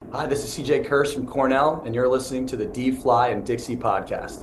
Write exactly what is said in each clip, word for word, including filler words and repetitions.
Hi, this is C J Kurse from Cornell, and you're listening to the D Fly and Dixie podcast.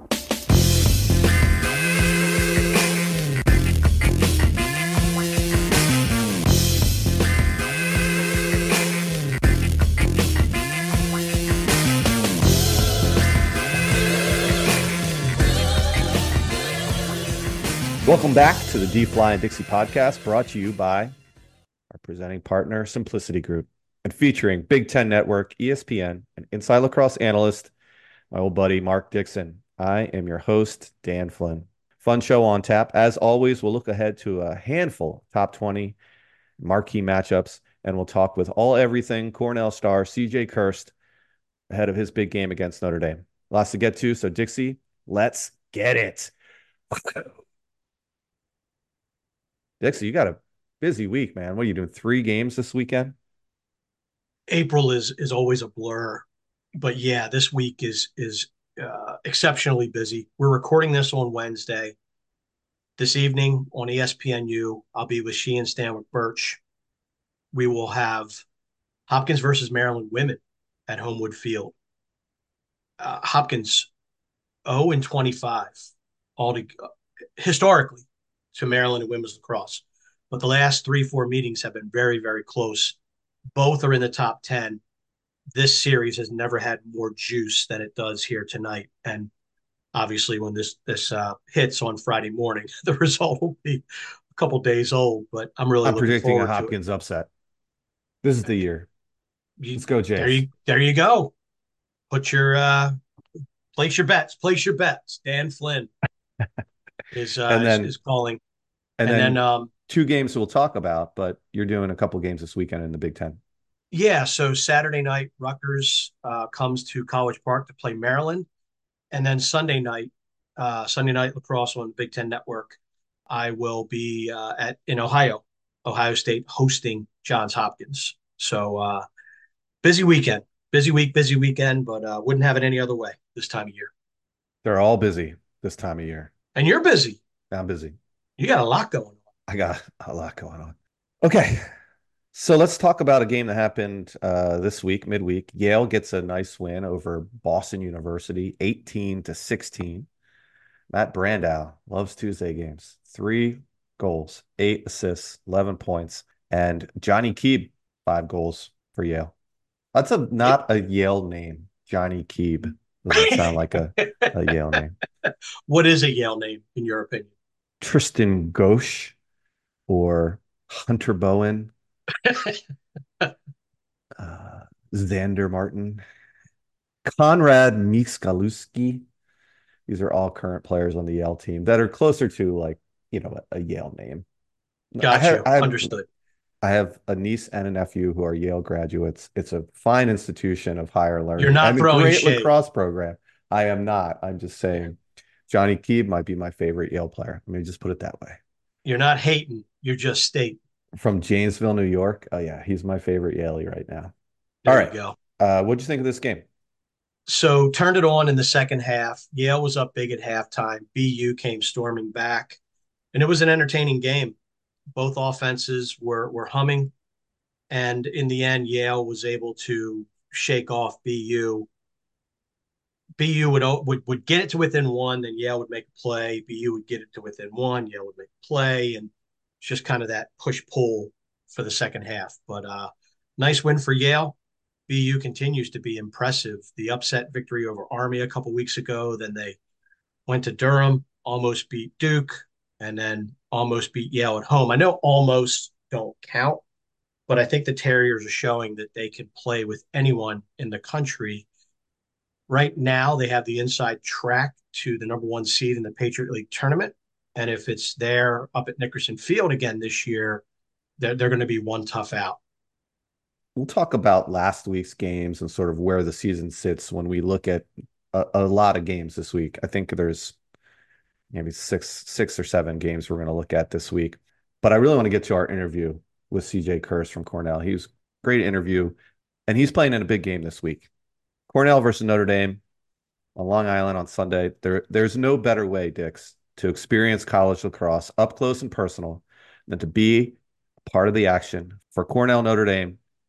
Welcome back to the D Fly and Dixie podcast, brought to you by our presenting partner, Simplicity Group, and featuring Big Ten Network, E S P N, and Inside Lacrosse analyst, my old buddy Mark Dixon. I am your host, Dan Flynn. Fun show on tap. As always, we'll look ahead to a handful of top twenty marquee matchups, and we'll talk with all everything Cornell star C J Kurse ahead of his big game against Notre Dame. Lots to get to, so Dixie, let's get it. Dixie, you got a busy week, man. What are you doing? Three games this weekend? April is is always a blur, but yeah, this week is is uh, exceptionally busy. We're recording this on Wednesday. This evening on E S P N U, I'll be with Sheehan Stanwick Birch. We will have Hopkins versus Maryland women at Homewood Field. Uh, Hopkins zero and twenty-five all to, uh, historically to Maryland and women's lacrosse, but the last three four meetings have been very very close. Both are in the top ten. This series has never had more juice than it does here tonight. And obviously, when this this uh, hits on Friday morning, the result will be a couple days old. But I'm really I'm looking predicting a forward to it. Hopkins upset. This is the year. You, Let's go, there Jays. you there you go. Put your uh, place your bets. Place your bets. Dan Flynn is uh, And is, then is calling, and and then then um, two games we'll talk about, but you're doing a couple games this weekend in the Big Ten. yeah. So Saturday night, Rutgers uh, comes to College Park to play Maryland, and then Sunday night, uh, Sunday night lacrosse on the Big Ten Network. I will be uh, at in Ohio, Ohio State hosting Johns Hopkins. So uh, busy weekend, busy week, busy weekend, but uh, wouldn't have it any other way this time of year. They're all busy this time of year. And you're busy. I'm busy. You got a lot going on. I got a lot going on. Okay. So let's talk about a game that happened uh, this week, midweek. Yale gets a nice win over Boston University, eighteen to sixteen. Matt Brandow loves Tuesday games. Three goals, eight assists, eleven points. And Johnny Keeb, five goals for Yale. That's a not a Yale name. Johnny Keeb doesn't sound like a, a Yale name. What is a Yale name, in your opinion? Tristan Gauche or Hunter Bowen, uh, Xander Martin, Konrad Mixkaluski. These are all current players on the Yale team that are closer to like, you know, a, a Yale name. I Got have, you. I have, Understood. I have a niece and a nephew who are Yale graduates. It's a fine institution of higher You're learning not and a throwing great shade. lacrosse program. I am not. I'm just saying Johnny Keeb might be my favorite Yale player. Let me just put it that way. You're not hating. You're just stating. From Janesville, New York. Oh, yeah. He's my favorite Yaley right now. All There you right. go. Uh, what'd you think of this game? So turned it on in the second half. Yale was up big at halftime. B U came storming back, and it was an entertaining game. Both offenses were were humming, and in the end, Yale was able to shake off B U. B U would would would get it to within one, then Yale would make a play. B U would get it to within one, Yale would make a play, and it's just kind of that push pull for the second half. But uh, nice win for Yale. B U continues to be impressive. The upset victory over Army a couple weeks ago. Then they went to Durham, almost beat Duke, and then almost beat Yale at home. I know almost don't count, but I think the Terriers are showing that they can play with anyone in the country. Right now, they have the inside track to the number one seed in the Patriot League tournament. And if it's there up at Nickerson Field again this year, they're, they're going to be one tough out. We'll talk about last week's games and sort of where the season sits when we look at a, a lot of games this week. I think there's maybe six, six or seven games we're going to look at this week. But I really want to get to our interview with C J Kurse from Cornell. He was a great interview, and he's playing in a big game this week. Cornell versus Notre Dame on Long Island on Sunday. There, there's no better way, Dix, to experience college lacrosse up close and personal than to be part of the action for Cornell Notre Dame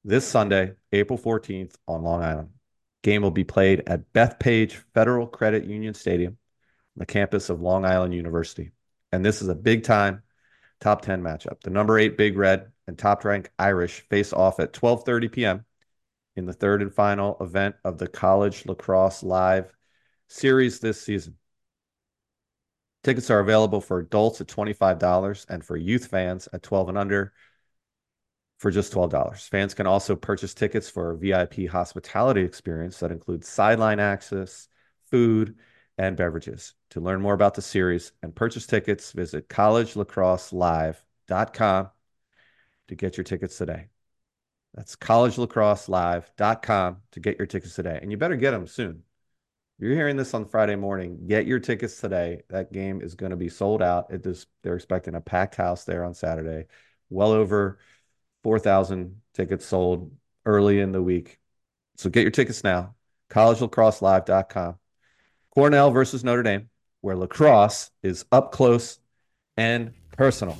this Sunday, April fourteenth on Long Island. Game will be played at Bethpage Federal Credit Union Stadium, on the campus of Long Island University. And this is a big time top ten matchup. The number eight Big Red and top ranked Irish face off at twelve thirty p.m. in the third and final event of the College Lacrosse Live series this season. Tickets are available for adults at twenty-five dollars and for youth fans at twelve and under for just twelve dollars. Fans can also purchase tickets for a V I P hospitality experience that includes sideline access, food, and beverages. To learn more about the series and purchase tickets, visit college lacrosse live dot com to get your tickets today. That's college lacrosse live dot com to get your tickets today. And you better get them soon. If you're hearing this on Friday morning, get your tickets today. That game is going to be sold out. It is, they're expecting a packed house there on Saturday. Well over four thousand tickets sold early in the week. So get your tickets now. college lacrosse live dot com. Cornell versus Notre Dame, where lacrosse is up close and personal.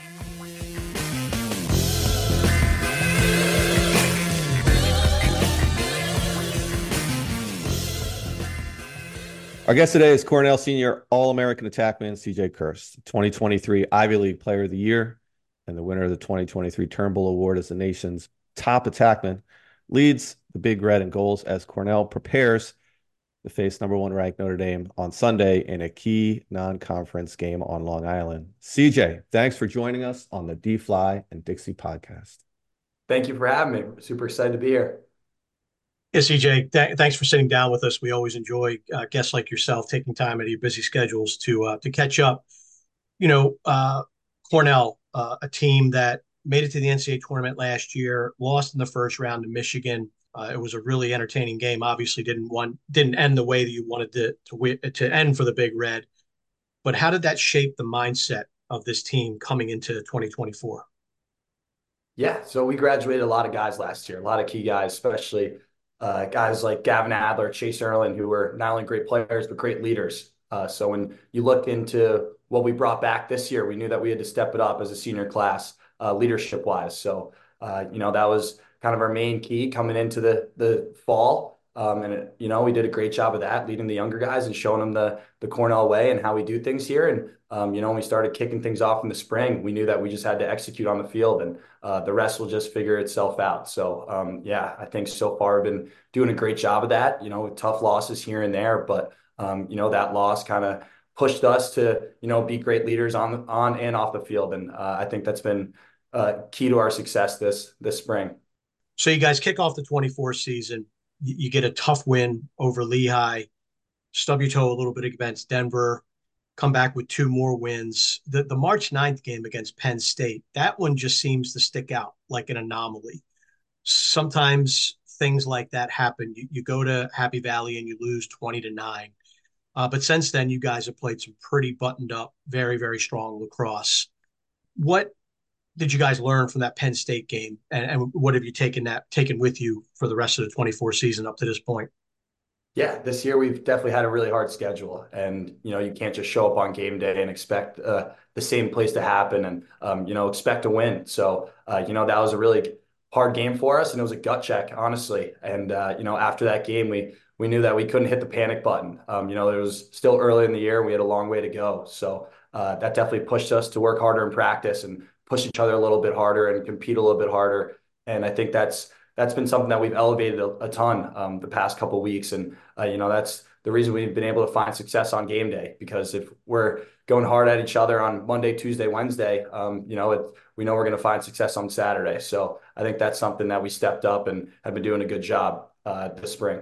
Our guest today is Cornell senior All-American attackman C J Kirst, twenty twenty-three Ivy League Player of the Year, and the winner of the twenty twenty-three Turnbull Award as the nation's top attackman, leads the Big Red in goals as Cornell prepares to face number one ranked Notre Dame on Sunday in a key non-conference game on Long Island. C J, thanks for joining us on the D-Fly and Dixie podcast. Thank you for having me. Super excited to be here. Yeah, C J, th- thanks for sitting down with us. We always enjoy uh, guests like yourself taking time out of your busy schedules to uh, to catch up. You know, uh, Cornell, uh, a team that made it to the N C double A tournament last year, lost in the first round to Michigan. Uh, it was a really entertaining game. Obviously, didn't want didn't end the way that you wanted to to, win, to end for the Big Red. But how did that shape the mindset of this team coming into twenty twenty-four? Yeah, so we graduated a lot of guys last year, a lot of key guys, especially uh, guys like Gavin Adler, Chase Erlin, who were not only great players, but great leaders. Uh, so when you looked into what we brought back this year, we knew that we had to step it up as a senior class, uh, leadership-wise. So, uh, you know, that was kind of our main key coming into the the fall. Um, and, it, you know, we did a great job of that, leading the younger guys and showing them the, the Cornell way and how we do things here. And, um, you know, when we started kicking things off in the spring, we knew that we just had to execute on the field, and uh, the rest will just figure itself out. So, um, yeah, I think so far we've been doing a great job of that, you know, with tough losses here and there. But, um, you know, that loss kind of pushed us to, you know, be great leaders on, on and off the field. And uh, I think that's been uh, key to our success this, this spring. So you guys kick off the twenty-four season. You, you get a tough win over Lehigh, stub your toe a little bit against Denver, come back with two more wins. The, the March ninth game against Penn State, that one just seems to stick out like an anomaly. Sometimes things like that happen. You, you go to Happy Valley and you lose twenty to nine. Uh, but since then, you guys have played some pretty buttoned up, very, very strong lacrosse. What did you guys learn from that Penn State game, and, and what have you taken that taken with you for the rest of the twenty-four season up to this point? Yeah, this year we've definitely had a really hard schedule, and you know you can't just show up on game day and expect uh, the same place to happen, and um, you know expect to win. So uh, you know that was a really hard game for us, and it was a gut check, honestly. And uh, you know after that game, we we knew that we couldn't hit the panic button. Um, you know it was still early in the year, and we had a long way to go. So uh, that definitely pushed us to work harder in practice and push each other a little bit harder and compete a little bit harder. And I think that's that's been something that we've elevated a, a ton um, the past couple of weeks. And, uh, you know, that's the reason we've been able to find success on game day, because if we're going hard at each other on Monday, Tuesday, Wednesday, um, you know, it, we know we're going to find success on Saturday. So I think that's something that we stepped up and have been doing a good job uh, this spring.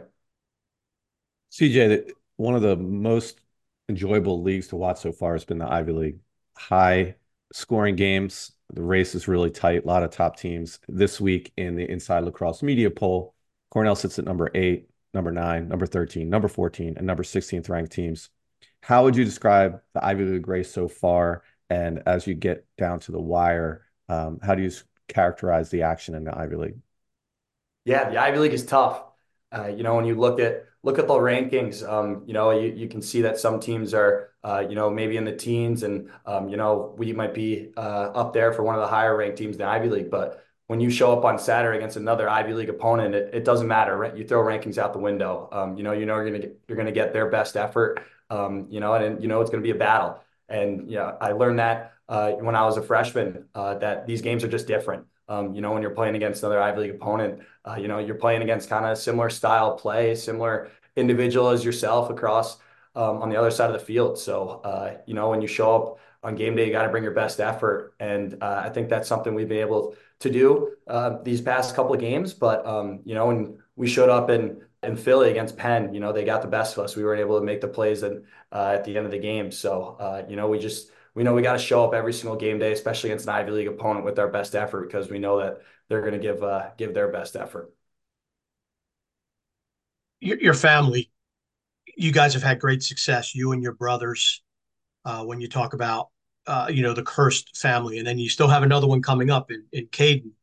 C J, one of the most enjoyable leagues to watch so far has been the Ivy League. High scoring games. The race is really tight. A lot of top teams. This week in the Inside Lacrosse Media Poll, Cornell sits at number eight, number nine, number thirteen, number fourteen, and number sixteenth ranked teams. How would you describe the Ivy League race so far? And as you get down to the wire, um, how do you characterize the action in the Ivy League? Yeah, the Ivy League is tough. Uh, you know, when you look at look at the rankings, um, you know, you, you can see that some teams are, uh, you know, maybe in the teens, and um, you know, we might be uh, up there for one of the higher ranked teams in the Ivy League. But when you show up on Saturday against another Ivy League opponent, it, it doesn't matter, right? You throw rankings out the window. Um, you know, you know you're gonna get, you're gonna get their best effort. Um, you know, and, and you know it's gonna be a battle. And yeah, I learned that uh, when I was a freshman, uh, that these games are just different. Um, you know, when you're playing against another Ivy League opponent, uh, you know, you're playing against kind of similar style play, similar individual as yourself across um, on the other side of the field. So, uh, you know, when you show up on game day, you got to bring your best effort. And uh, I think that's something we've been able to do uh, these past couple of games. But, um, you know, when we showed up in, in Philly against Penn, you know, they got the best of us. We weren't able to make the plays and, uh, at the end of the game. So, uh, you know, we just, we know we got to show up every single game day, especially against an Ivy League opponent with our best effort, because we know that they're going to give, uh, give their best effort. Your, your family, you guys have had great success, you and your brothers, uh, when you talk about, uh, you know, the Cursed family, and then you still have another one coming up in, in Caden.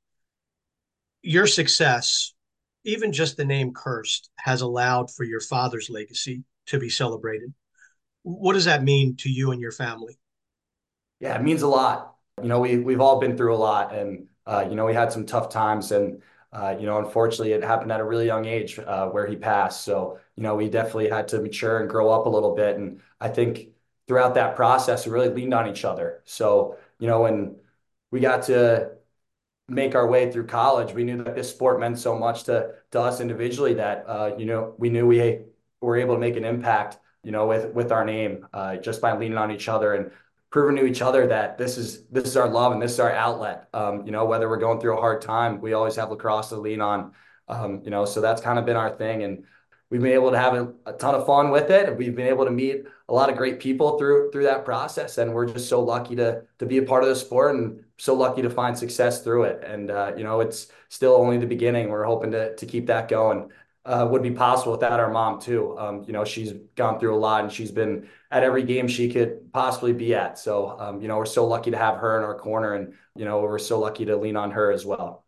Your success, even just the name Cursed, has allowed for your father's legacy to be celebrated. What does that mean to you and your family? Yeah, it means a lot. You know, we we've all been through a lot, and uh, you know, we had some tough times, and uh, you know, unfortunately, it happened at a really young age uh, where he passed. So, you know, we definitely had to mature and grow up a little bit, and I think throughout that process, we really leaned on each other. So, you know, when we got to make our way through college, we knew that this sport meant so much to to us individually that uh, you know, we knew we were able to make an impact, you know, with with our name uh, just by leaning on each other and proving to each other that this is this is our love and this is our outlet. Um, you know, whether we're going through a hard time, we always have lacrosse to lean on. Um, you know, so that's kind of been our thing, and we've been able to have a, a ton of fun with it. We've been able to meet a lot of great people through through that process, and we're just so lucky to to be a part of the sport and so lucky to find success through it. And uh, you know, it's still only the beginning. We're hoping to to keep that going. Uh, would be possible without our mom too. Um, you know, she's gone through a lot, and she's been at every game she could possibly be at. So, um, you know, we're so lucky to have her in our corner, and you know, we're so lucky to lean on her as well.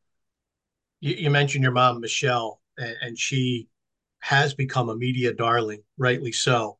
You, you mentioned your mom, Michelle, and, and she has become a media darling, rightly so.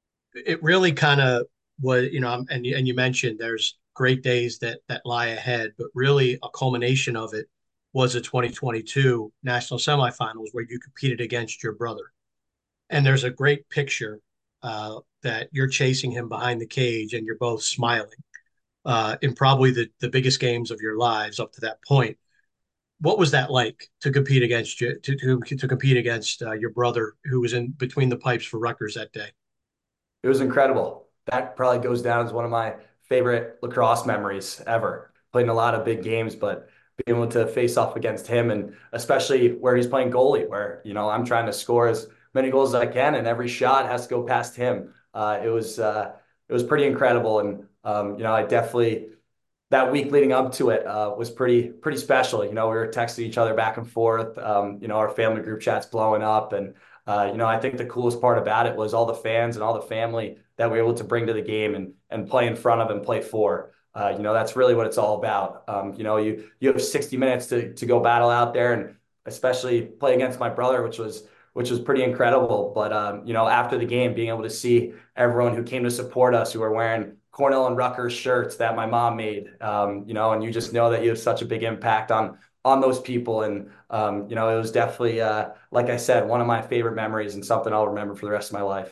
It really kind of was, you know, and and you mentioned there's great days that that lie ahead, but really a culmination of it was the twenty twenty-two national semifinals where you competed against your brother. And there's a great picture uh, that you're chasing him behind the cage and you're both smiling uh, in probably the, the biggest games of your lives up to that point. What was that like to compete against you to to, to compete against uh, your brother who was in between the pipes for Rutgers that day? It was incredible. That probably goes down as one of my favorite lacrosse memories ever. Played in a lot of big games, but being able to face off against him, and especially where he's playing goalie, where you know I'm trying to score as many goals as I can, and every shot has to go past him. Uh, it was uh, it was pretty incredible, and um, you know I definitely that week leading up to it uh, was pretty pretty special. You know, we were texting each other back and forth. Um, you know, our family group chats blowing up, and uh, you know, I think the coolest part about it was all the fans and all the family that we were able to bring to the game and and play in front of and play for. Uh, you know, that's really what it's all about. Um, you know, you you have sixty minutes to to go battle out there, and especially play against my brother, which was which was pretty incredible. But um, you know, after the game, being able to see everyone who came to support us, who were wearing Cornell and Rutgers shirts that my mom made, um, you know, and you just know that you have such a big impact on on those people. And um, you know, it was definitely, uh, like I said, one of my favorite memories and something I'll remember for the rest of my life.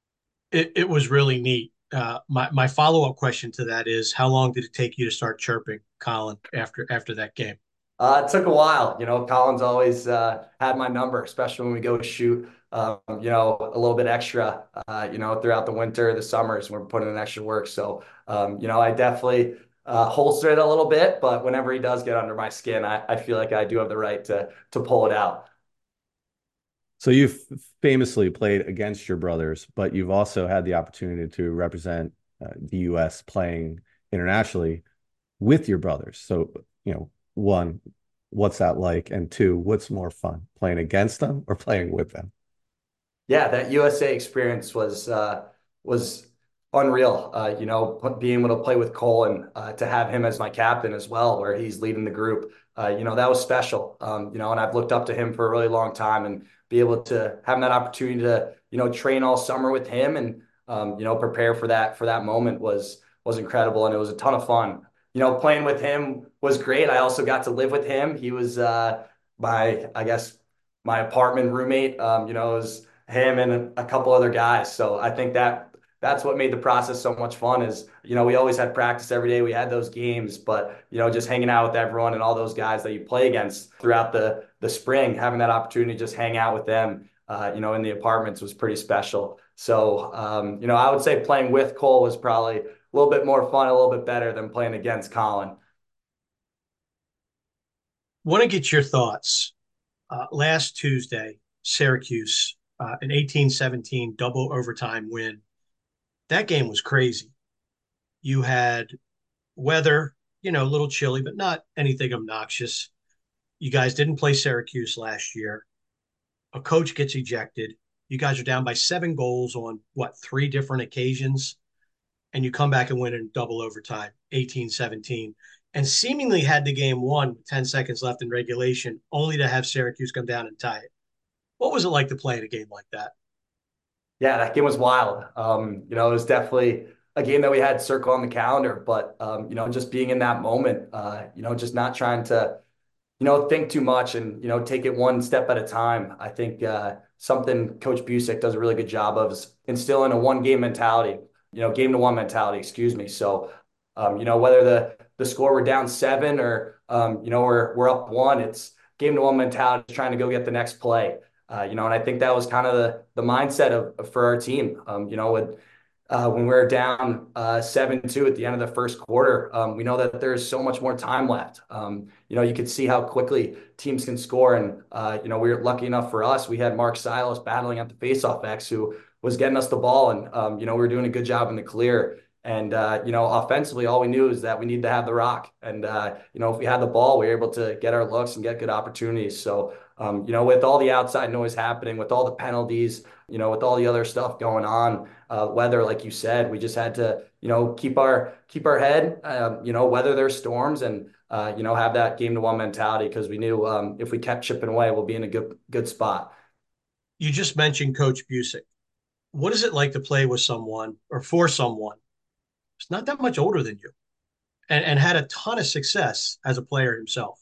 It, it was really neat. Uh, my my follow up question to that is, how long did it take you to start chirping Colin after after that game? Uh, it took a while. You know, Colin's always uh, had my number, especially when we go shoot, um, you know, a little bit extra, uh, you know, throughout the winter, the summers, we're putting in extra work. So, um, you know, I definitely uh, holster it a little bit, but whenever he does get under my skin, I, I feel like I do have the right to to pull it out. So you've famously played against your brothers, but you've also had the opportunity to represent uh, the U S playing internationally with your brothers. So, you know, one, what's that like? And two, what's more fun, playing against them or playing with them? Yeah, that U S A experience was uh, was unreal. Uh, you know, being able to play with Cole and uh, to have him as my captain as well, where he's leading the group. Uh, you know, that was special. Um, you know, and I've looked up to him for a really long time, and be able to have that opportunity to you know train all summer with him and um, you know prepare for that for that moment was was incredible, and it was a ton of fun. you know, playing with him was great. I also got to live with him. He was uh, my, I guess, my apartment roommate. Um, you know, it was him and a couple other guys. So I think that that's what made the process so much fun is, you know, we always had practice every day. We had those games, but, you know, just hanging out with everyone and all those guys that you play against throughout the, the spring, having that opportunity to just hang out with them, uh, you know, in the apartments was pretty special. So, um, you know, I would say playing with Cole was probably a little bit more fun, a little bit better than playing against Colin. Want to get your thoughts. Uh, last Tuesday, Syracuse, uh, an eighteen seventeen double overtime win. That game was crazy. You had weather, you know, a little chilly, but not anything obnoxious. You guys didn't play Syracuse last year. A coach gets ejected. You guys are down by seven goals on what, three different occasions? And you come back and win in double overtime, eighteen seventeen, and seemingly had the game won with ten seconds left in regulation, only to have Syracuse come down and tie it. What was it like to play in a game like that? Yeah, that game was wild. Um, you know, it was definitely a game that we had circle on the calendar, but um, you know, just being in that moment, uh, you know, just not trying to, you know, think too much and, you know, take it one step at a time. I think uh, something Coach Busick does a really good job of is instilling a one game mentality, you know, game to one mentality, excuse me. So, um, you know, whether the the score we're down seven or um, you know, we're we're up one, it's game to one mentality, trying to go get the next play. Uh, you know, and I think that was kind of the the mindset of, of for our team. Um, you know, with uh, when we were down uh, seven two at the end of the first quarter, um, we know that there's so much more time left. Um, you know, you could see how quickly teams can score. And, uh, you know, we were lucky enough for us. We had Mark Silas battling at the faceoff X who was getting us the ball. And, um, you know, we were doing a good job in the clear. And, uh, you know, offensively, all we knew is that we need to have the rock. And, uh, you know, if we had the ball, we were able to get our looks and get good opportunities. So, um, you know, with all the outside noise happening, with all the penalties, you know, with all the other stuff going on, uh, weather, like you said, we just had to, you know, keep our keep our head, um, you know, weather their storms and, uh, you know, have that game to one mentality because we knew um, if we kept chipping away, we'll be in a good good spot. You just mentioned Coach Busick. What is it like to play with someone or for someone who's not that much older than you and, and had a ton of success as a player himself?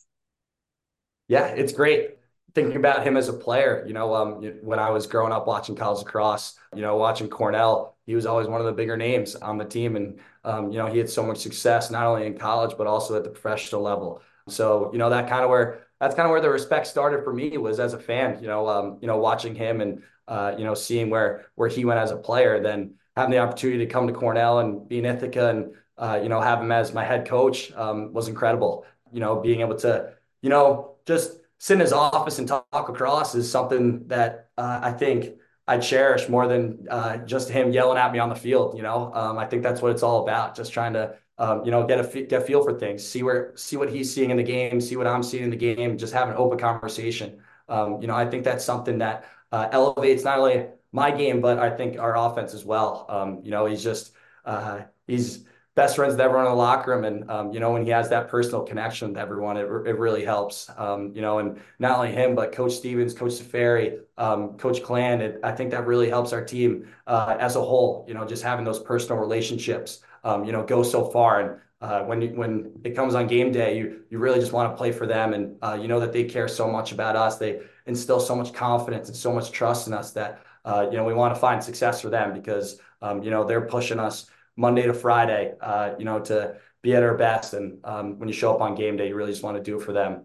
Yeah, it's great thinking about him as a player. You know, um, when I was growing up watching college lacrosse, you know, watching Cornell, he was always one of the bigger names on the team, and um, you know, he had so much success not only in college but also at the professional level. So, you know, that kind of where that's kind of where the respect started for me was as a fan. You know, um, you know, watching him and uh, you know, seeing where where he went as a player, then having the opportunity to come to Cornell and be in Ithaca and uh, you know, have him as my head coach um, was incredible. You know, being able to you know, just sit in his office and talk across is something that uh, I think I cherish more than uh, just him yelling at me on the field. You know, um, I think that's what it's all about. Just trying to, um, you know, get a get a feel for things, see where, see what he's seeing in the game, see what I'm seeing in the game, just have an open conversation. Um, you know, I think that's something that uh, elevates not only my game, but I think our offense as well. Um, you know, he's just uh, he's best friends with everyone in the locker room. And, um, you know, when he has that personal connection with everyone, it, it really helps, um, you know, and not only him, but Coach Stevens, Coach Safari, um, Coach Clan. It, I think that really helps our team uh, as a whole, you know, just having those personal relationships, um, you know, go so far. And uh, when you, when it comes on game day, you, you really just want to play for them. And uh, you know that they care so much about us. They instill so much confidence and so much trust in us that, uh, you know, we want to find success for them because, um, you know, they're pushing us Monday to Friday, uh, you know, to be at our best. And um, when you show up on game day, you really just want to do it for them.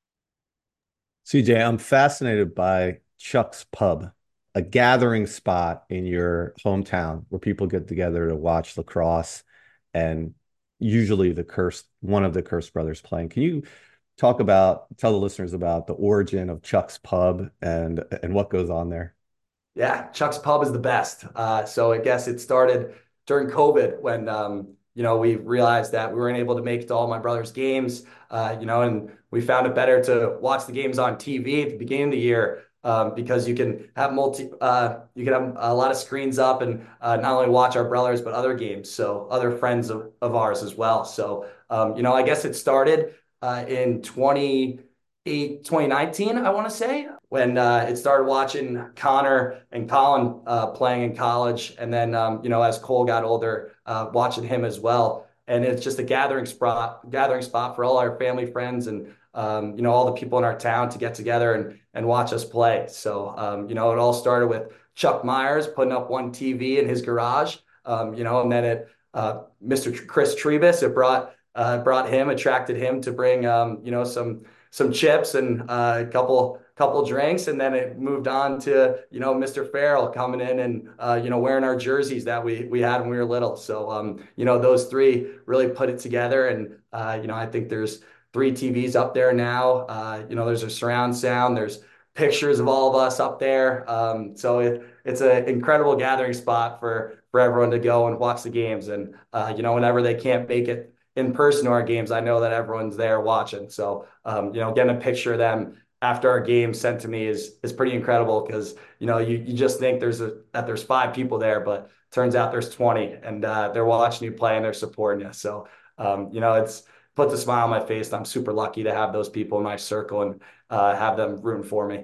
C J, I'm fascinated by Chuck's Pub, a gathering spot in your hometown where people get together to watch lacrosse and usually the Curse, one of the Curse brothers playing. Can you talk about, tell the listeners about the origin of Chuck's Pub and and what goes on there? Yeah, Chuck's Pub is the best. Uh, so I guess it started during COVID when um, you know we realized that we weren't able to make it to all my brother's games. Uh, you know, and we found it better to watch the games on T V at the beginning of the year um, because you can have multi, uh, you can have a lot of screens up and uh, not only watch our brothers but other games, so other friends of, of ours as well. So um, you know, I guess it started uh, in twenty eight, twenty nineteen, I want to say, when uh, it started watching Connor and Colin uh, playing in college. And then, um, you know, as Cole got older, uh, watching him as well. and it's just a gathering spot, gathering spot for all our family, friends, and um, you know, all the people in our town to get together and and watch us play. So, um, you know, it all started with Chuck Myers putting up one T V in his garage, um, you know, and then it uh, Mister Chris Trebus, it brought uh, brought him, attracted him to bring um, you know, some some chips and uh, a couple couple drinks, and then it moved on to, you know, Mister Farrell coming in and uh, you know, wearing our jerseys that we we had when we were little. So um, you know, those three really put it together, and uh, you know, I think there's three T Vs up there now. Uh, you know, there's a surround sound. There's pictures of all of us up there. Um, so it, it's an incredible gathering spot for for everyone to go and watch the games. And uh, you know, whenever they can't make it in person to our games, I know that everyone's there watching. So um, you know, getting a picture of them after our game sent to me is is pretty incredible, because you know, you you just think there's a that there's five people there, but turns out there's twenty, and uh, they're watching you play and they're supporting you. So um, you know, it's puts a smile on my face. I'm super lucky to have those people in my circle and uh, have them rooting for me.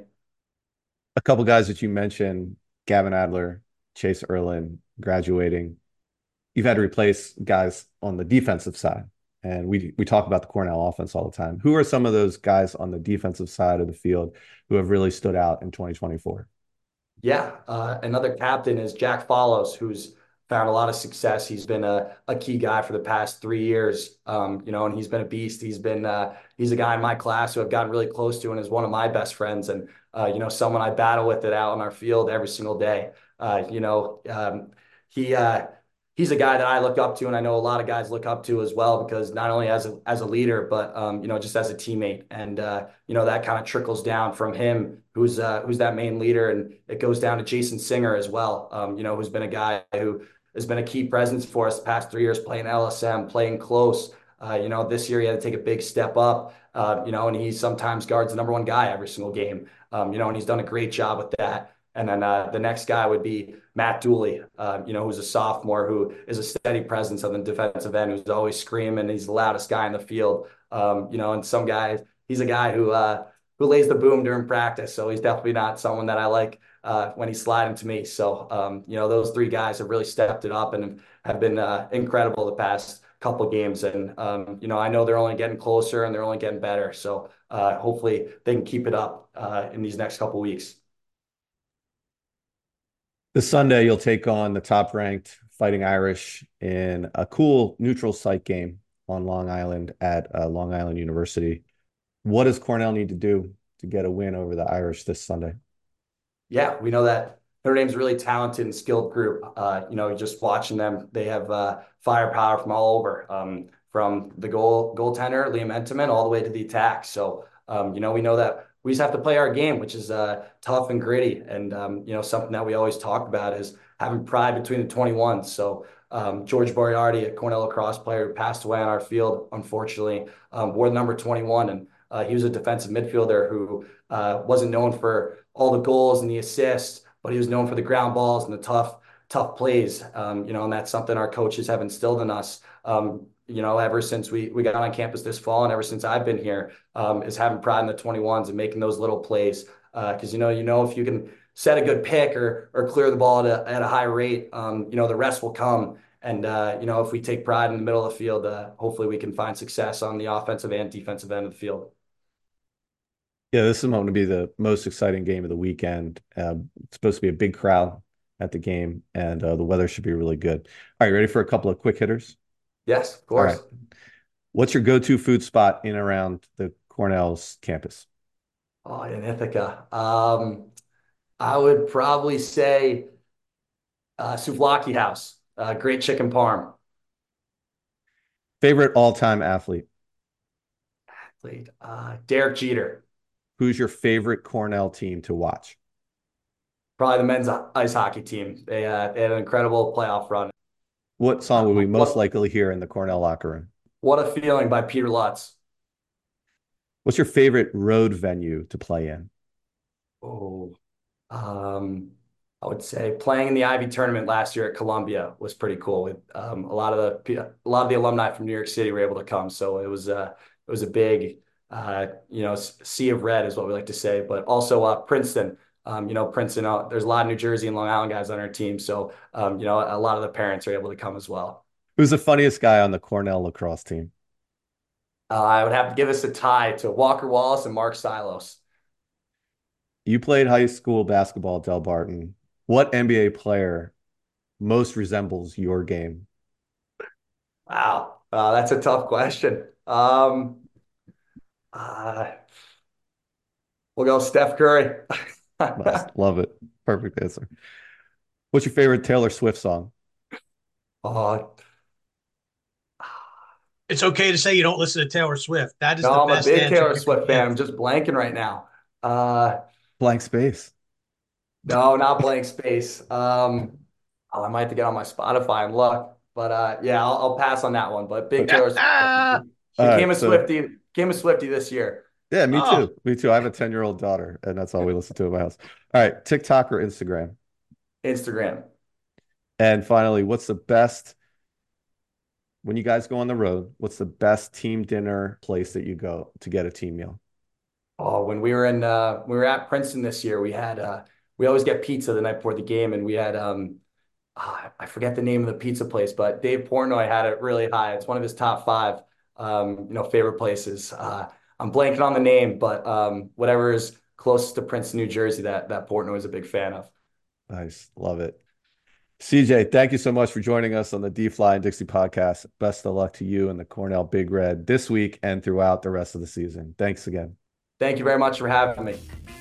A couple guys that you mentioned, Gavin Adler, Chase Erlin, graduating. You've had to replace guys on the defensive side. And we we talk about the Cornell offense all the time. Who are some of those guys on the defensive side of the field who have really stood out in twenty twenty-four? Yeah, uh, another captain is Jack Follows, who's found a lot of success. He's been a, a key guy for the past three years, um, you know, and he's been a beast. He's been uh, he's a guy in my class who I've gotten really close to and is one of my best friends, and uh, you know, someone I battle with it out on our field every single day. Uh, you know, um, he uh, he's a guy that I look up to, and I know a lot of guys look up to as well, because not only as a as a leader, but um, you know, just as a teammate, and uh, you know, that kind of trickles down from him, who's uh, who's that main leader, and it goes down to Jason Singer as well. Um, you know, who's been a guy who has been a key presence for us the past three years, playing L S M, playing close. Uh, you know, this year he had to take a big step up. Uh, you know, and he sometimes guards the number one guy every single game. Um, you know, and he's done a great job with that. And then uh, the next guy would be Matt Dooley, uh, you know, who's a sophomore, who is a steady presence on the defensive end, who's always screaming. He's the loudest guy in the field. Um, you know, and some guys, he's a guy who uh, who lays the boom during practice. So he's definitely not someone that I like uh, when he's sliding to me. So, um, you know, those three guys have really stepped it up and have been uh, incredible the past couple of games. And, um, you know, I know they're only getting closer and they're only getting better. So uh, hopefully they can keep it up uh, in these next couple of weeks. This Sunday, you'll take on the top-ranked Fighting Irish in a cool neutral site game on Long Island at uh, Long Island University. What does Cornell need to do to get a win over the Irish this Sunday? Yeah, we know that Notre Dame's a really talented and skilled group. Uh, you know, just watching them, they have uh, firepower from all over, um, from the goal goaltender Liam Entenmann all the way to the attack. So, um, you know, we know that we just have to play our game, which is uh, tough and gritty. And um, you know, something that we always talk about is having pride between the twenty-ones. So um, George Moriarty, a Cornell lacrosse player who passed away on our field, unfortunately, um, wore the number twenty-one, and uh, he was a defensive midfielder who uh, wasn't known for all the goals and the assists, but he was known for the ground balls and the tough, tough plays. Um, you know, and that's something our coaches have instilled in us. Um, you know, ever since we we got on campus this fall, and ever since I've been here, um, is having pride in the twenty-ones and making those little plays. Because uh, you know, you know, if you can set a good pick or or clear the ball at a, at a high rate, um, you know, the rest will come. And uh, you know, if we take pride in the middle of the field, uh, hopefully we can find success on the offensive and defensive end of the field. Yeah, this is going to be the most exciting game of the weekend. Uh, it's supposed to be a big crowd at the game, and uh, the weather should be really good. All right, ready for a couple of quick hitters? Yes, of course. All right. What's your go-to food spot in and around the Cornell's campus? Oh, in Ithaca. Um, I would probably say uh, Souvlaki House. Uh, great chicken parm. Favorite all-time athlete? Athlete. Uh, Derek Jeter. Who's your favorite Cornell team to watch? Probably the men's ice hockey team. They, uh, they had an incredible playoff run. What song would we most what, likely hear in the Cornell locker room? What a Feeling by Peter Lutz. What's your favorite road venue to play in? Oh, um, I would say playing in the Ivy tournament last year at Columbia was pretty cool. With um, a lot of the a lot of the alumni from New York City were able to come, so it was uh, it was a big uh, you know, sea of red is what we like to say. But also uh, Princeton. Um, you know, Princeton. Uh, there's a lot of New Jersey and Long Island guys on our team, so um, you know, a lot of the parents are able to come as well. Who's the funniest guy on the Cornell lacrosse team? Uh, I would have to give this a tie to Walker Wallace and Mark Silos. You played high school basketball at Del Barton. What N B A player most resembles your game? Wow, uh, that's a tough question. Um, uh, we'll go Steph Curry. Nice. Love it. Perfect answer. What's your favorite Taylor Swift song? Oh, It's okay to say you don't listen to Taylor Swift. That is the no, I'm a best big answer Taylor you could Swift give. fan. I'm just blanking right now. Uh, Blank Space. no, not Blank Space. Um, oh, I might have to get on my Spotify and look. But uh, yeah, I'll, I'll pass on that one. But big Okay. Taylor Swift fan. All Became right. a So, Swiftie. Became a Swiftie this year. yeah, me Oh, too. Me too. I have a ten-year-old daughter, and that's all we listen to in my house. All right. TikTok or Instagram? Instagram. And finally, what's the best when you guys go on the road? What's the best team dinner place that you go to get a team meal? Oh, when we were in uh we were at Princeton this year, we had uh we always get pizza the night before the game, and we had um ah, I forget the name of the pizza place, but Dave Portnoy had it really high. It's one of his top five um, you know, favorite places. Uh I'm blanking on the name, but um whatever is closest to Princeton, New Jersey, that that Portnoy is a big fan of. Nice. Love it. C J, thank you so much for joining us on the D Fly and Dixie podcast. Best of luck to you and the Cornell Big Red this week and throughout the rest of the season. Thanks again. Thank you very much for having me.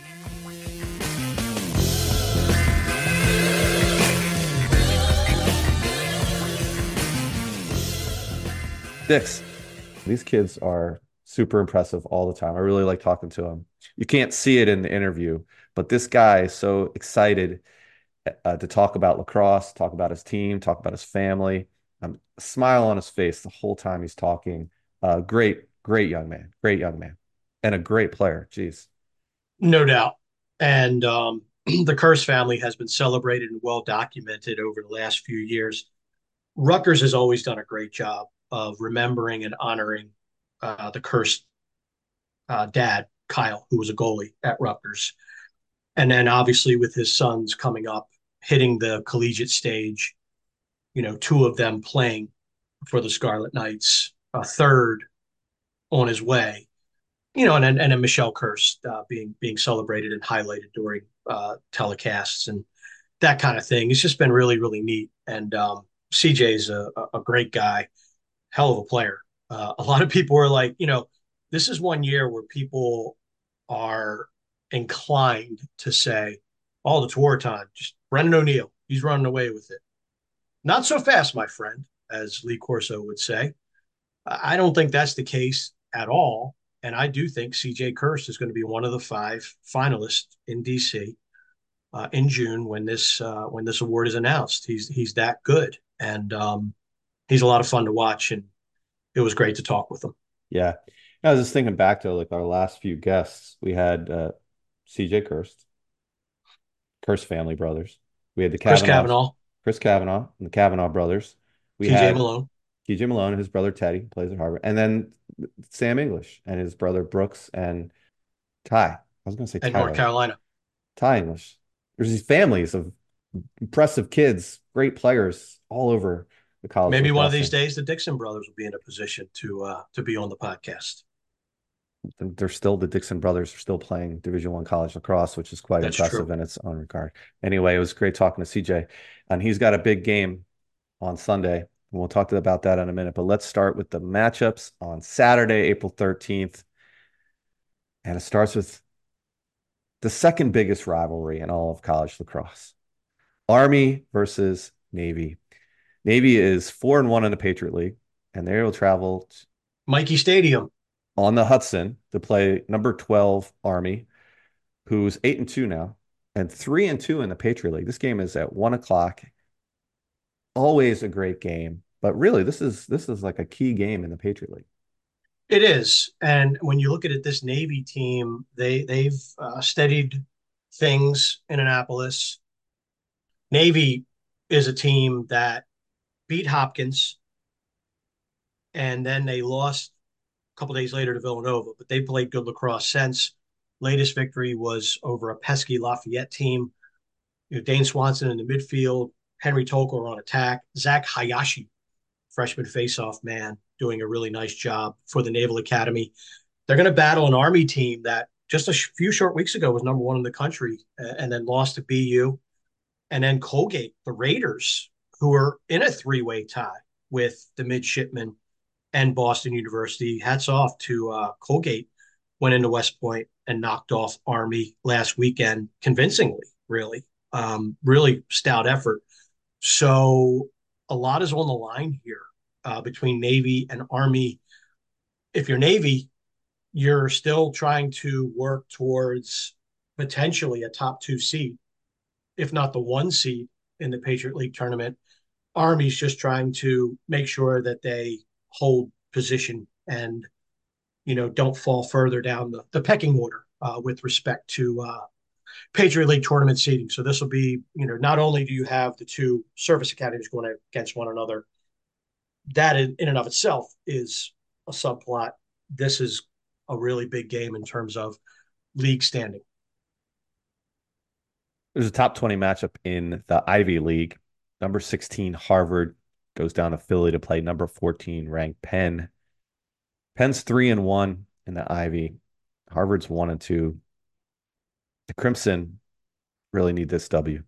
Dix, these kids are super impressive all the time. I really like talking to them. You can't see it in the interview, but this guy is so excited uh, to talk about lacrosse, talk about his team, talk about his family. Um, a smile on his face the whole time he's talking. Uh, great, great young man, great young man, and a great player. Jeez. no doubt. And um, the Curse family has been celebrated and well documented over the last few years. Rutgers has always done a great job of remembering and honoring uh, the Curse uh, dad, Kyle, who was a goalie at Rutgers. And then obviously with his sons coming up, hitting the collegiate stage, you know, two of them playing for the Scarlet Knights, a third on his way, you know, and and, and a Michelle Kirst uh, being being celebrated and highlighted during uh, telecasts and that kind of thing. It's just been really, really neat. And um, C J's a, a great guy, hell of a player. Uh, a lot of people are like, you know, this is one year where people are inclined to say, "Oh, it's wartime." Just Brendan O'Neill, he's running away with it. Not so fast, my friend, as Lee Corso would say. I don't think that's the case at all. And I do think C J Kirst is going to be one of the five finalists in D C uh, in June when this uh, when this award is announced. He's he's that good, and um, he's a lot of fun to watch, and it was great to talk with him. Yeah. I was just thinking back to like our last few guests. We had uh, C J Kirst, Kirst family brothers. We had the Chris Kavanaughs, Kavanaugh, Chris Kavanaugh and the Kavanaugh brothers. We T J had Malone, T J Malone and his brother Teddy plays at Harvard, and then Sam English and his brother Brooks and Ty. I was going to say and North Tyler. Carolina. Ty English. There's these families of impressive kids, great players all over the college Maybe one of lacrosse these scene. days, the Dixon brothers will be in a position to uh, to be on the podcast. They're still the Dixon brothers are still playing Division One college lacrosse, which is quite That's impressive true. in its own regard. Anyway, it was great talking to C J, and he's got a big game on Sunday. And we'll talk to about that in a minute. But let's start with the matchups on Saturday, April thirteenth. And it starts with the second biggest rivalry in all of college lacrosse. Army versus Navy. Navy is four and one in the Patriot League, and they will travel Mikey Stadium. on the Hudson to play number twelve Army, who's eight and two now, and three and two in the Patriot League. This game is at one o'clock. Always a great game, but really, this is this is like a key game in the Patriot League. It is, and when you look at it, this Navy team, they they've uh, steadied things in Annapolis. Navy is a team that beat Hopkins, and then they lost a couple days later to Villanova, but they played good lacrosse since. Latest victory was over a pesky Lafayette team. You know, Dane Swanson in the midfield, Henry Tolker on attack, Zach Hayashi freshman faceoff man, doing a really nice job for the Naval Academy. They're going to battle an Army team that just a few short weeks ago was number one in the country and then lost to B U. And then Colgate, the Raiders, who are in a three-way tie with the Midshipmen and Boston University. Hats off to uh, Colgate, went into West Point and knocked off Army last weekend convincingly, really. Um, really stout effort. So a lot is on the line here uh, between Navy and Army. If you're Navy, you're still trying to work towards potentially a top two seed, if not the one seed in the Patriot League tournament. Army's just trying to make sure that they hold position and, you know, don't fall further down the, the pecking order uh, with respect to uh, Patriot League tournament seeding. So this will be, you know, not only do you have the two service academies going against one another, that in, in and of itself is a subplot. This is a really big game in terms of league standing. There's a top twenty matchup in the Ivy League. Number sixteen, Harvard, goes down to Philly to play number fourteen, ranked Penn. Penn's three and one in the Ivy. Harvard's one and two. The Crimson really need this W.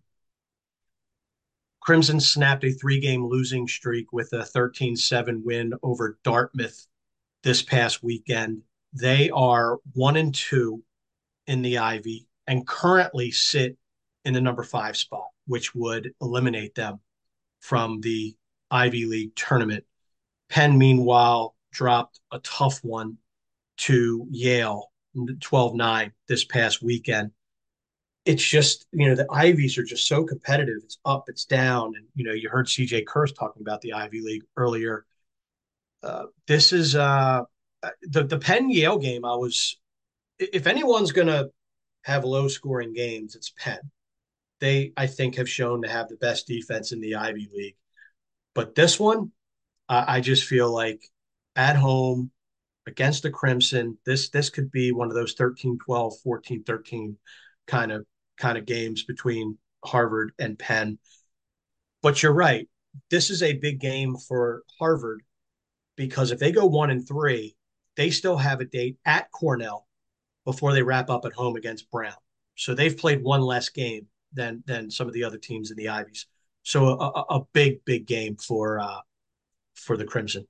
Crimson snapped a three-game losing streak with a thirteen seven win over Dartmouth this past weekend. They are one and two in the Ivy and currently sit in the number five spot, which would eliminate them from the Ivy League tournament. Penn, meanwhile, dropped a tough one to Yale, twelve nine this past weekend. It's just, you know, the Ivies are just so competitive. It's up, it's down. And, you know, you heard C J Kurse talking about the Ivy League earlier. Uh, this is uh, the, the Penn Yale game. I was, if anyone's going to have low scoring games, it's Penn. They, I think, have shown to have the best defense in the Ivy League. But this one, uh, I just feel like at home against the Crimson, this this could be one of those thirteen twelve, fourteen thirteen kind of kind of games between Harvard and Penn. But you're right. This is a big game for Harvard because if they go one and three, they still have a date at Cornell before they wrap up at home against Brown. So they've played one less game than than some of the other teams in the Ivies. So a, a, a big, big game for uh, for the Crimson.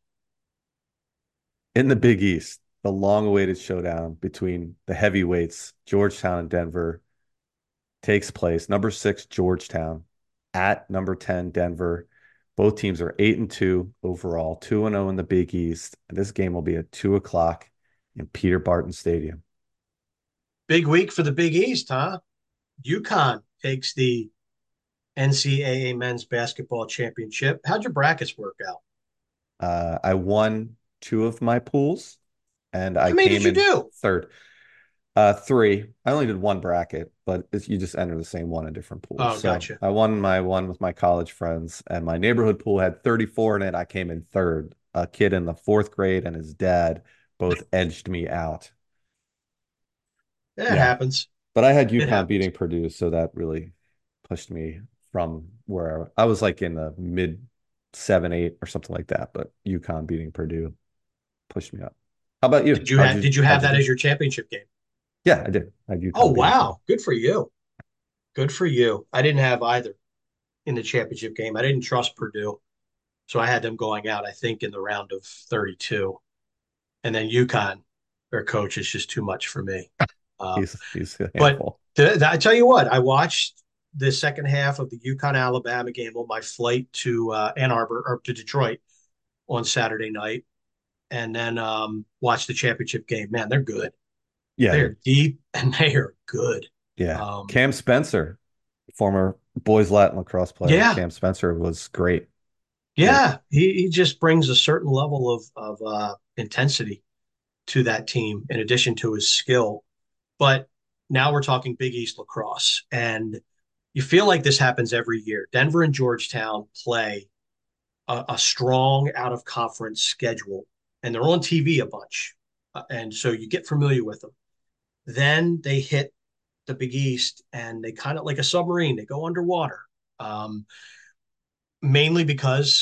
In the Big East, the long-awaited showdown between the heavyweights, Georgetown and Denver, takes place. Number six, Georgetown, at number ten, Denver. Both teams are eight and two overall, two and zero in the Big East. And this game will be at two o'clock in Peter Barton Stadium. Big week for the Big East, huh? UConn takes the N C double A men's basketball championship. How'd your brackets work out? Uh, I won two of my pools, and I How many came did you in do? third. Uh, three. I only did one bracket, but it's, you just enter the same one in different pools. Oh, so gotcha. I won my one with my college friends, and my neighborhood pool had thirty-four in it. I came in third. A kid in the fourth grade and his dad both edged me out. It Yeah, happens. but I had It UConn happens. beating Purdue, so that really pushed me from where I was like in the mid seven, eight or something like that. But UConn beating Purdue pushed me up. How about you? Did you How'd have you did you how'd have you that do? as your championship game? Yeah, I did. I had Oh, UConn beating Purdue. wow. Good for you. Good for you. I didn't have either in the championship game. I didn't trust Purdue. So I had them going out, I think, in the round of thirty-two. And then UConn, their coach is just too much for me. Um, He's he's a but handful. the, the, I tell you what, I watched the second half of the UConn Alabama game on my flight to uh, Ann Arbor or to Detroit on Saturday night, and then um, watched the championship game. Man, they're good. Yeah, They they're are deep and they are good. yeah. Um, Cam Spencer, former boys Latin lacrosse player. yeah, Cam Spencer was great. Great. yeah. He he just brings a certain level of of uh, intensity to that team in addition to his skill. But now we're talking Big East lacrosse, and you feel like this happens every year. Denver and Georgetown play a, a strong out of conference schedule, and they're on T V a bunch, uh, and so you get familiar with them. Then they hit the Big East, and they kind of like a submarine. They go underwater, um, mainly because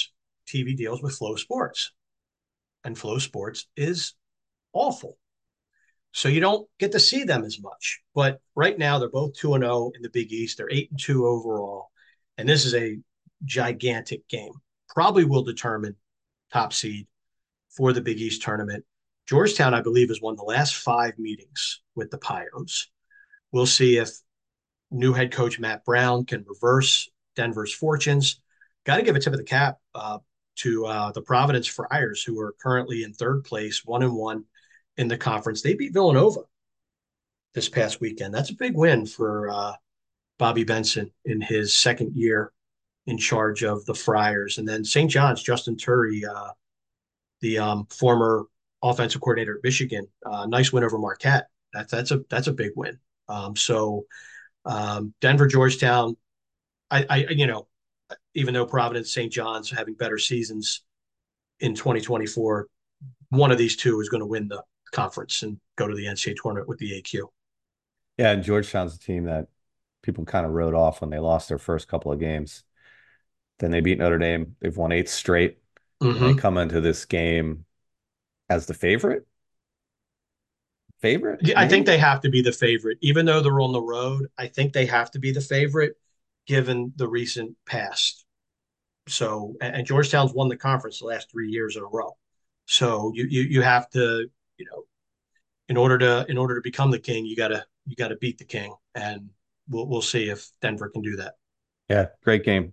T V deals with Flow Sports, and Flow Sports is awful. So you don't get to see them as much. But right now, they're both two and oh in the Big East. They're eight and two overall. And this is a gigantic game. Probably will determine top seed for the Big East tournament. Georgetown, I believe, has won the last five meetings with the Pios. We'll see if new head coach Matt Brown can reverse Denver's fortunes. Got to give a tip of the cap uh, to uh, the Providence Friars, who are currently in third place, one and one in the conference. They beat Villanova this past weekend. That's a big win for uh, Bobby Benson in his second year in charge of the Friars. And then Saint John's, Justin Turry, uh, the um, former offensive coordinator at Michigan, uh, nice win over Marquette. That's that's a that's a big win. Um, so um, Denver, Georgetown, I, I you know, even though Providence, Saint John's having better seasons in twenty twenty-four, one of these two is going to win the conference and go to the N C double A tournament with the A Q. Yeah, and Georgetown's a team that people kind of wrote off when they lost their first couple of games. Then they beat Notre Dame. They've won eight straight. Mm-hmm. And they come into this game as the favorite. Favorite? I think they have to be the favorite. Even though they're on the road, I think they have to be the favorite given the recent past. So, and Georgetown's won the conference the last three years in a row. So you you you have to, you know, in order to in order to become the king, you gotta you gotta beat the king. And we'll we'll see if Denver can do that. Yeah, great game.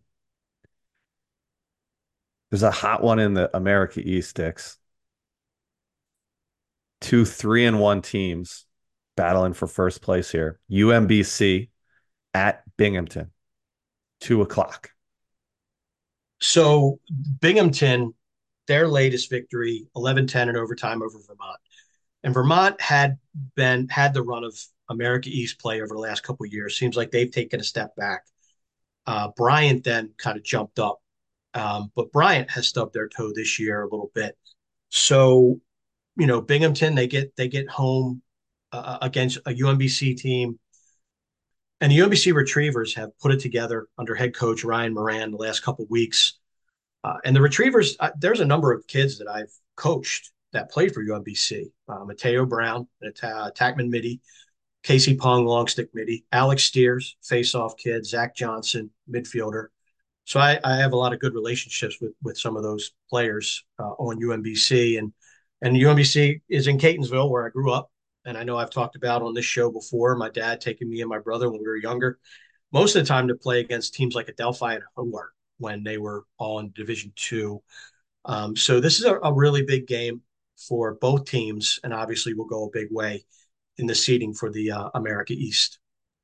There's a hot one in the America East sticks. Two three and one teams battling for first place here. U M B C at Binghamton, two o'clock. So Binghamton, their latest victory, eleven ten in overtime over Vermont. And Vermont had been had the run of America East play over the last couple of years. Seems like they've taken a step back. Uh, Bryant then kind of jumped up. Um, but Bryant has stubbed their toe this year a little bit. So, you know, Binghamton, they get they get home uh, against a U M B C team. And the U M B C Retrievers have put it together under head coach Ryan Moran the last couple of weeks. Uh, and the Retrievers, uh, there's a number of kids that I've coached that played for U M B C. Uh, Mateo Brown, uh, Tackman Midi, Casey Pong, long stick midi, Alex Steers, face-off kid, Zach Johnson, midfielder. So I, I have a lot of good relationships with with some of those players uh, on U M B C, and and U M B C is in Catonsville where I grew up, and I know I've talked about on this show before. My dad taking me and my brother when we were younger, most of the time to play against teams like Adelphi and Hobart when they were all in Division Two. Um, so this is a, a really big game for both teams, and obviously will go a big way in the seeding for the uh, America East.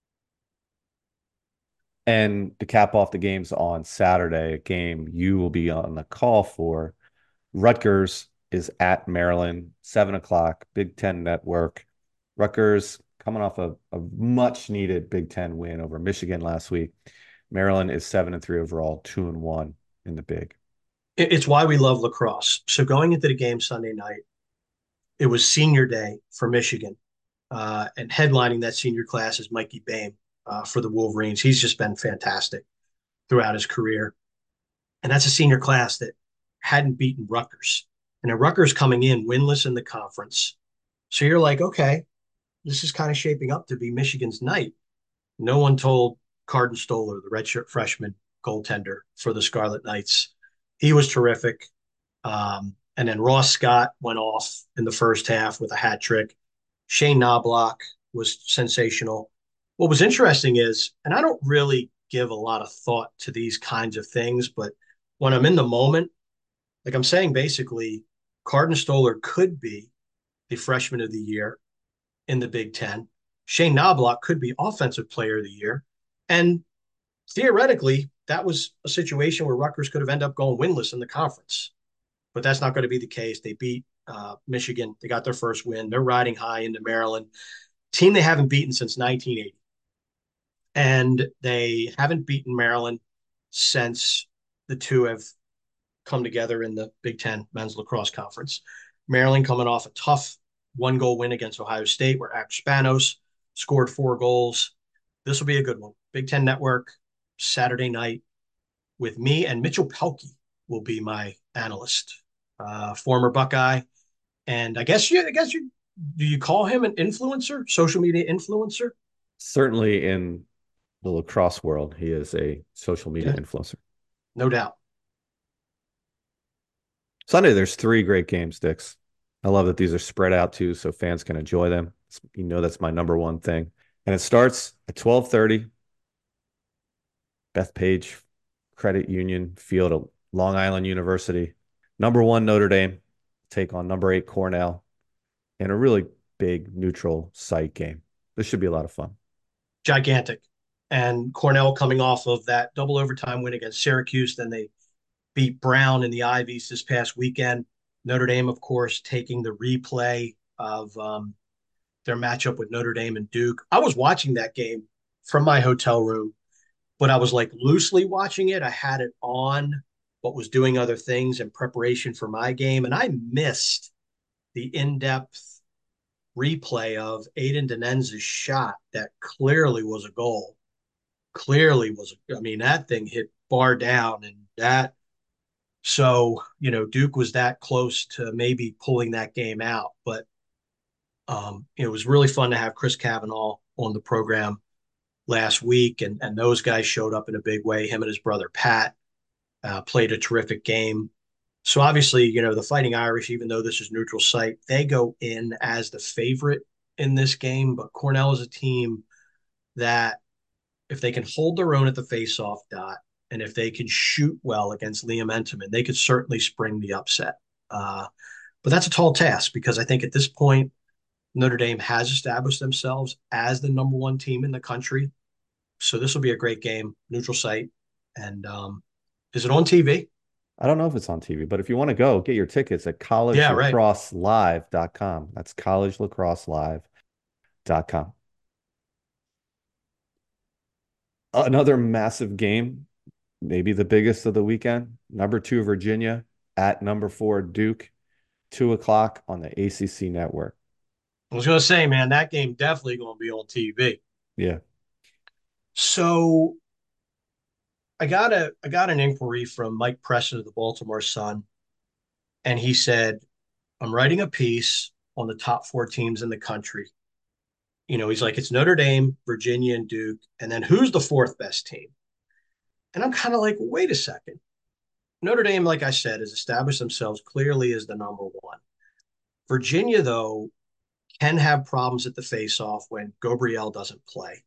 And to cap off the games on Saturday, a game you will be on the call for, Rutgers is at Maryland, seven o'clock, Big Ten Network. Rutgers coming off a, a much-needed Big Ten win over Michigan last week. Maryland is seven and three overall, two and one in the Big. It's why we love lacrosse. So going into the game Sunday night, it was senior day for Michigan. Uh, and headlining that senior class is Mikey Boehm. Uh, for the Wolverines. He's just been fantastic throughout his career. And that's a senior class that hadn't beaten Rutgers. And then Rutgers coming in winless in the conference. So you're like, okay, this is kind of shaping up to be Michigan's night. No one told Carden Stoller, the redshirt freshman goaltender for the Scarlet Knights. He was terrific. Um, and then Ross Scott went off in the first half with a hat trick. Shane Knobloch was sensational. What was interesting is, and I don't really give a lot of thought to these kinds of things, but when I'm in the moment, like I'm saying, basically, Carden Stoller could be the freshman of the year in the Big Ten. Shane Knobloch could be offensive player of the year. And theoretically, that was a situation where Rutgers could have ended up going winless in the conference. But that's not going to be the case. They beat uh, Michigan. They got their first win. They're riding high into Maryland. Team they haven't beaten since nineteen eighty. And they haven't beaten Maryland since the two have come together in the Big Ten Men's Lacrosse Conference. Maryland coming off a tough one-goal win against Ohio State where Ash Spanos scored four goals. This will be a good one. Big Ten Network, Saturday night with me, and Mitchell Pelkey will be my analyst, uh, former Buckeye, and I guess you, I guess you, do you call him an influencer, social media influencer? Certainly in the lacrosse world, he is a social media Yeah, influencer. no doubt. Sunday, there's three great games, Dix. I love that these are spread out too, so fans can enjoy them. You know that's my number one thing. And it starts at twelve thirty. Bethpage Credit Union Field at Long Island University. Number one Notre Dame take on number eight Cornell in a really big neutral site game. This should be a lot of fun. Gigantic. And Cornell coming off of that double overtime win against Syracuse, then they beat Brown in the Ivies this past weekend. Notre Dame, of course, taking the replay of um, their matchup with Notre Dame and Duke. I was watching that game from my hotel room, but I was like loosely watching it. I had it on, but was doing other things in preparation for my game. And I missed the in depth replay of Aiden Denenza's shot that clearly was a goal. Clearly was, a, I mean, that thing hit bar down and that. So, you know, Duke was that close to maybe pulling that game out. But um, it was really fun to have Chris Kavanaugh on the program last week, and and those guys showed up in a big way. Him and his brother Pat uh, played a terrific game. So obviously, you know, the Fighting Irish, even though this is neutral site, they go in as the favorite in this game. But Cornell is a team that, if they can hold their own at the faceoff dot, and if they can shoot well against Liam Entenmann, they could certainly spring the upset. Uh, but that's a tall task because I think at this point, Notre Dame has established themselves as the number one team in the country. So this will be a great game, neutral site. And um, is it on T V? I don't know if it's on T V, but if you want to go, get your tickets at college Yeah, right. lacrosse live dot com. That's college lacrosse live dot com. Another massive game, maybe the biggest of the weekend. Number two, Virginia at number four, Duke, two o'clock on the A C C network. I was going to say, man, that game definitely going to be on T V. Yeah. So I got a I got an inquiry from Mike Preston of the Baltimore Sun, and he said, "I'm writing a piece on the top four teams in the country." You know, he's like, "It's Notre Dame, Virginia, and Duke, and then who's the fourth best team?" And I'm kind of like, "Wait a second. Notre Dame, like I said, has established themselves clearly as the number one. Virginia, though, can have problems at the face-off when Gabriel doesn't play.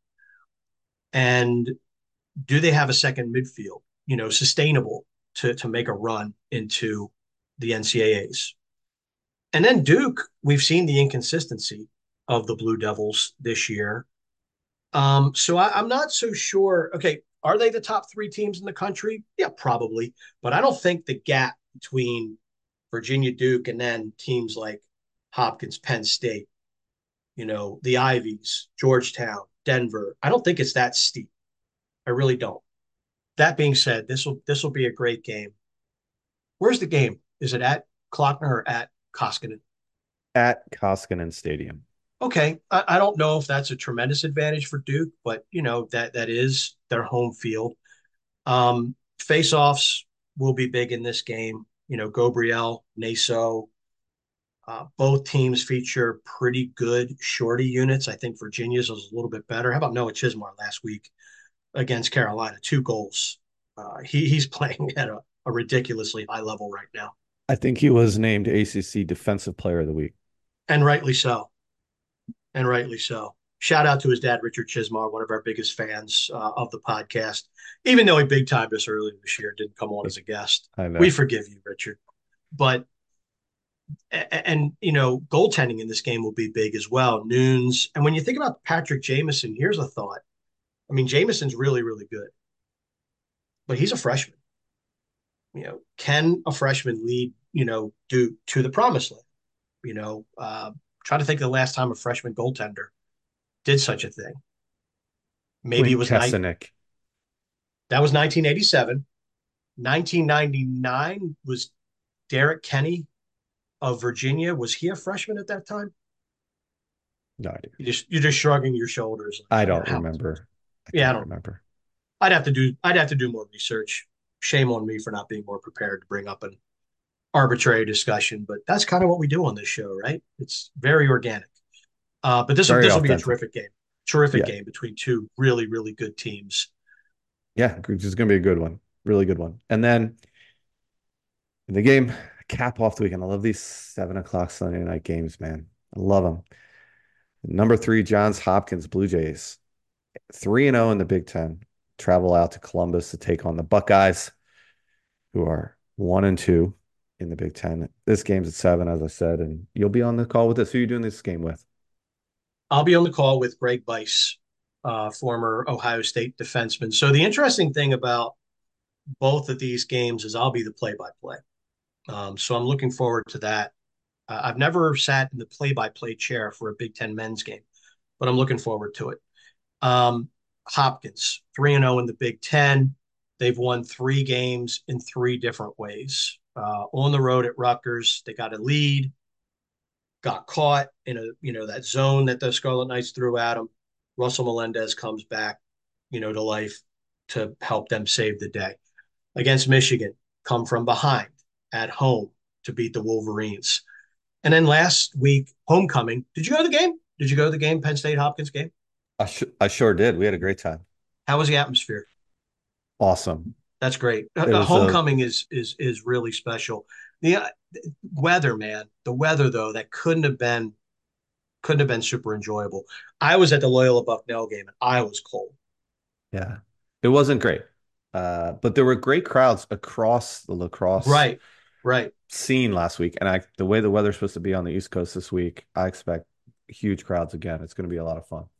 And do they have a second midfield, you know, sustainable to to make a run into the N C A As?" And then Duke, we've seen the inconsistency of the Blue Devils this year. Um, so I, I'm not so sure. Okay, are they the top three teams in the country? Yeah, probably. But I don't think the gap between Virginia, Duke, and then teams like Hopkins, Penn State, you know, the Ivies, Georgetown, Denver, I don't think it's that steep. I really don't. That being said, this will this will be a great game. Where's the game? Is it at Klockner or at Koskinen? At Koskinen Stadium. Okay, I, I don't know if that's a tremendous advantage for Duke, but you know that that is their home field. Um, Face-offs will be big in this game. You know, Gabriel, Naso, uh, both teams feature pretty good shorty units. I think Virginia's was a little bit better. How about Noah Chismar last week against Carolina? Two goals. Uh, he he's playing at a, a ridiculously high level right now, I think he was named A C C Defensive Player of the Week. and rightly so. And rightly so. Shout out to his dad, Richard Chismar, one of our biggest fans uh, of the podcast. Even though he big timed us earlier this year, didn't come on as a guest. I know. We forgive you, Richard. But and you know, goaltending in this game will be big as well. Nunes, and when you think about Patrick Jamison, here's a thought. I mean, Jamison's really, really good, but he's a freshman. You know, can a freshman lead, you know, do to the promised land? You know, uh, try to think of the last time a freshman goaltender did such a thing. Maybe it Quinn was night. Kessenich. That was nineteen eighty-seven. nineteen ninety-nine was Derek Kenny of Virginia. Was he a freshman at that time? No idea. You just you're just shrugging your shoulders. I don't remember. I yeah, I don't don't remember. I'd have to do I'd have to do more research. Shame on me for not being more prepared to bring up an arbitrary discussion, but that's kind of what we do on this show, right? It's very organic. Uh, but this will Very this will be a authentic. terrific game, terrific Yeah. game between two really really good teams. Yeah. This is going to be a good one. Really good one. And then in the game, cap off the weekend. I love these seven o'clock Sunday night games, man. I love them. Number three, Johns Hopkins Blue Jays, three and zero in the Big Ten. Travel out to Columbus to take on the Buckeyes, who are one and two in the Big Ten. This game's at seven, as I said, and you'll be on the call with us. Who are you doing this game with? I'll be on the call with Greg Bice, uh, former Ohio State defenseman. So the interesting thing about both of these games is I'll be the play-by-play. Um, so I'm looking forward to that. Uh, I've never sat in the play-by-play chair for a Big Ten men's game, but I'm looking forward to it. Um, Hopkins, three and zero in the Big Ten. They've won three games in three different ways. Uh, on the road at Rutgers, they got a lead, got caught in a you know that zone that the Scarlet Knights threw at them. Russell Melendez comes back, you know, to life to help them save the day. Against Michigan, come from behind at home to beat the Wolverines. And then last week, homecoming. Did you go to the game? Did you go to the game, Penn State Hopkins game? I, sh- I sure did. We had a great time. How was the atmosphere? Awesome. That's great. It Uh, was a homecoming is is is really special. The uh, weather, man. The weather, though, that couldn't have been couldn't have been super enjoyable. I was at the Loyola Bucknell game and I was cold. yeah. It wasn't great, uh, but there were great crowds across the lacrosse Right, right. scene last week, and I the way the weather's supposed to be on the East Coast this week, I expect huge crowds again. It's going to be a lot of fun.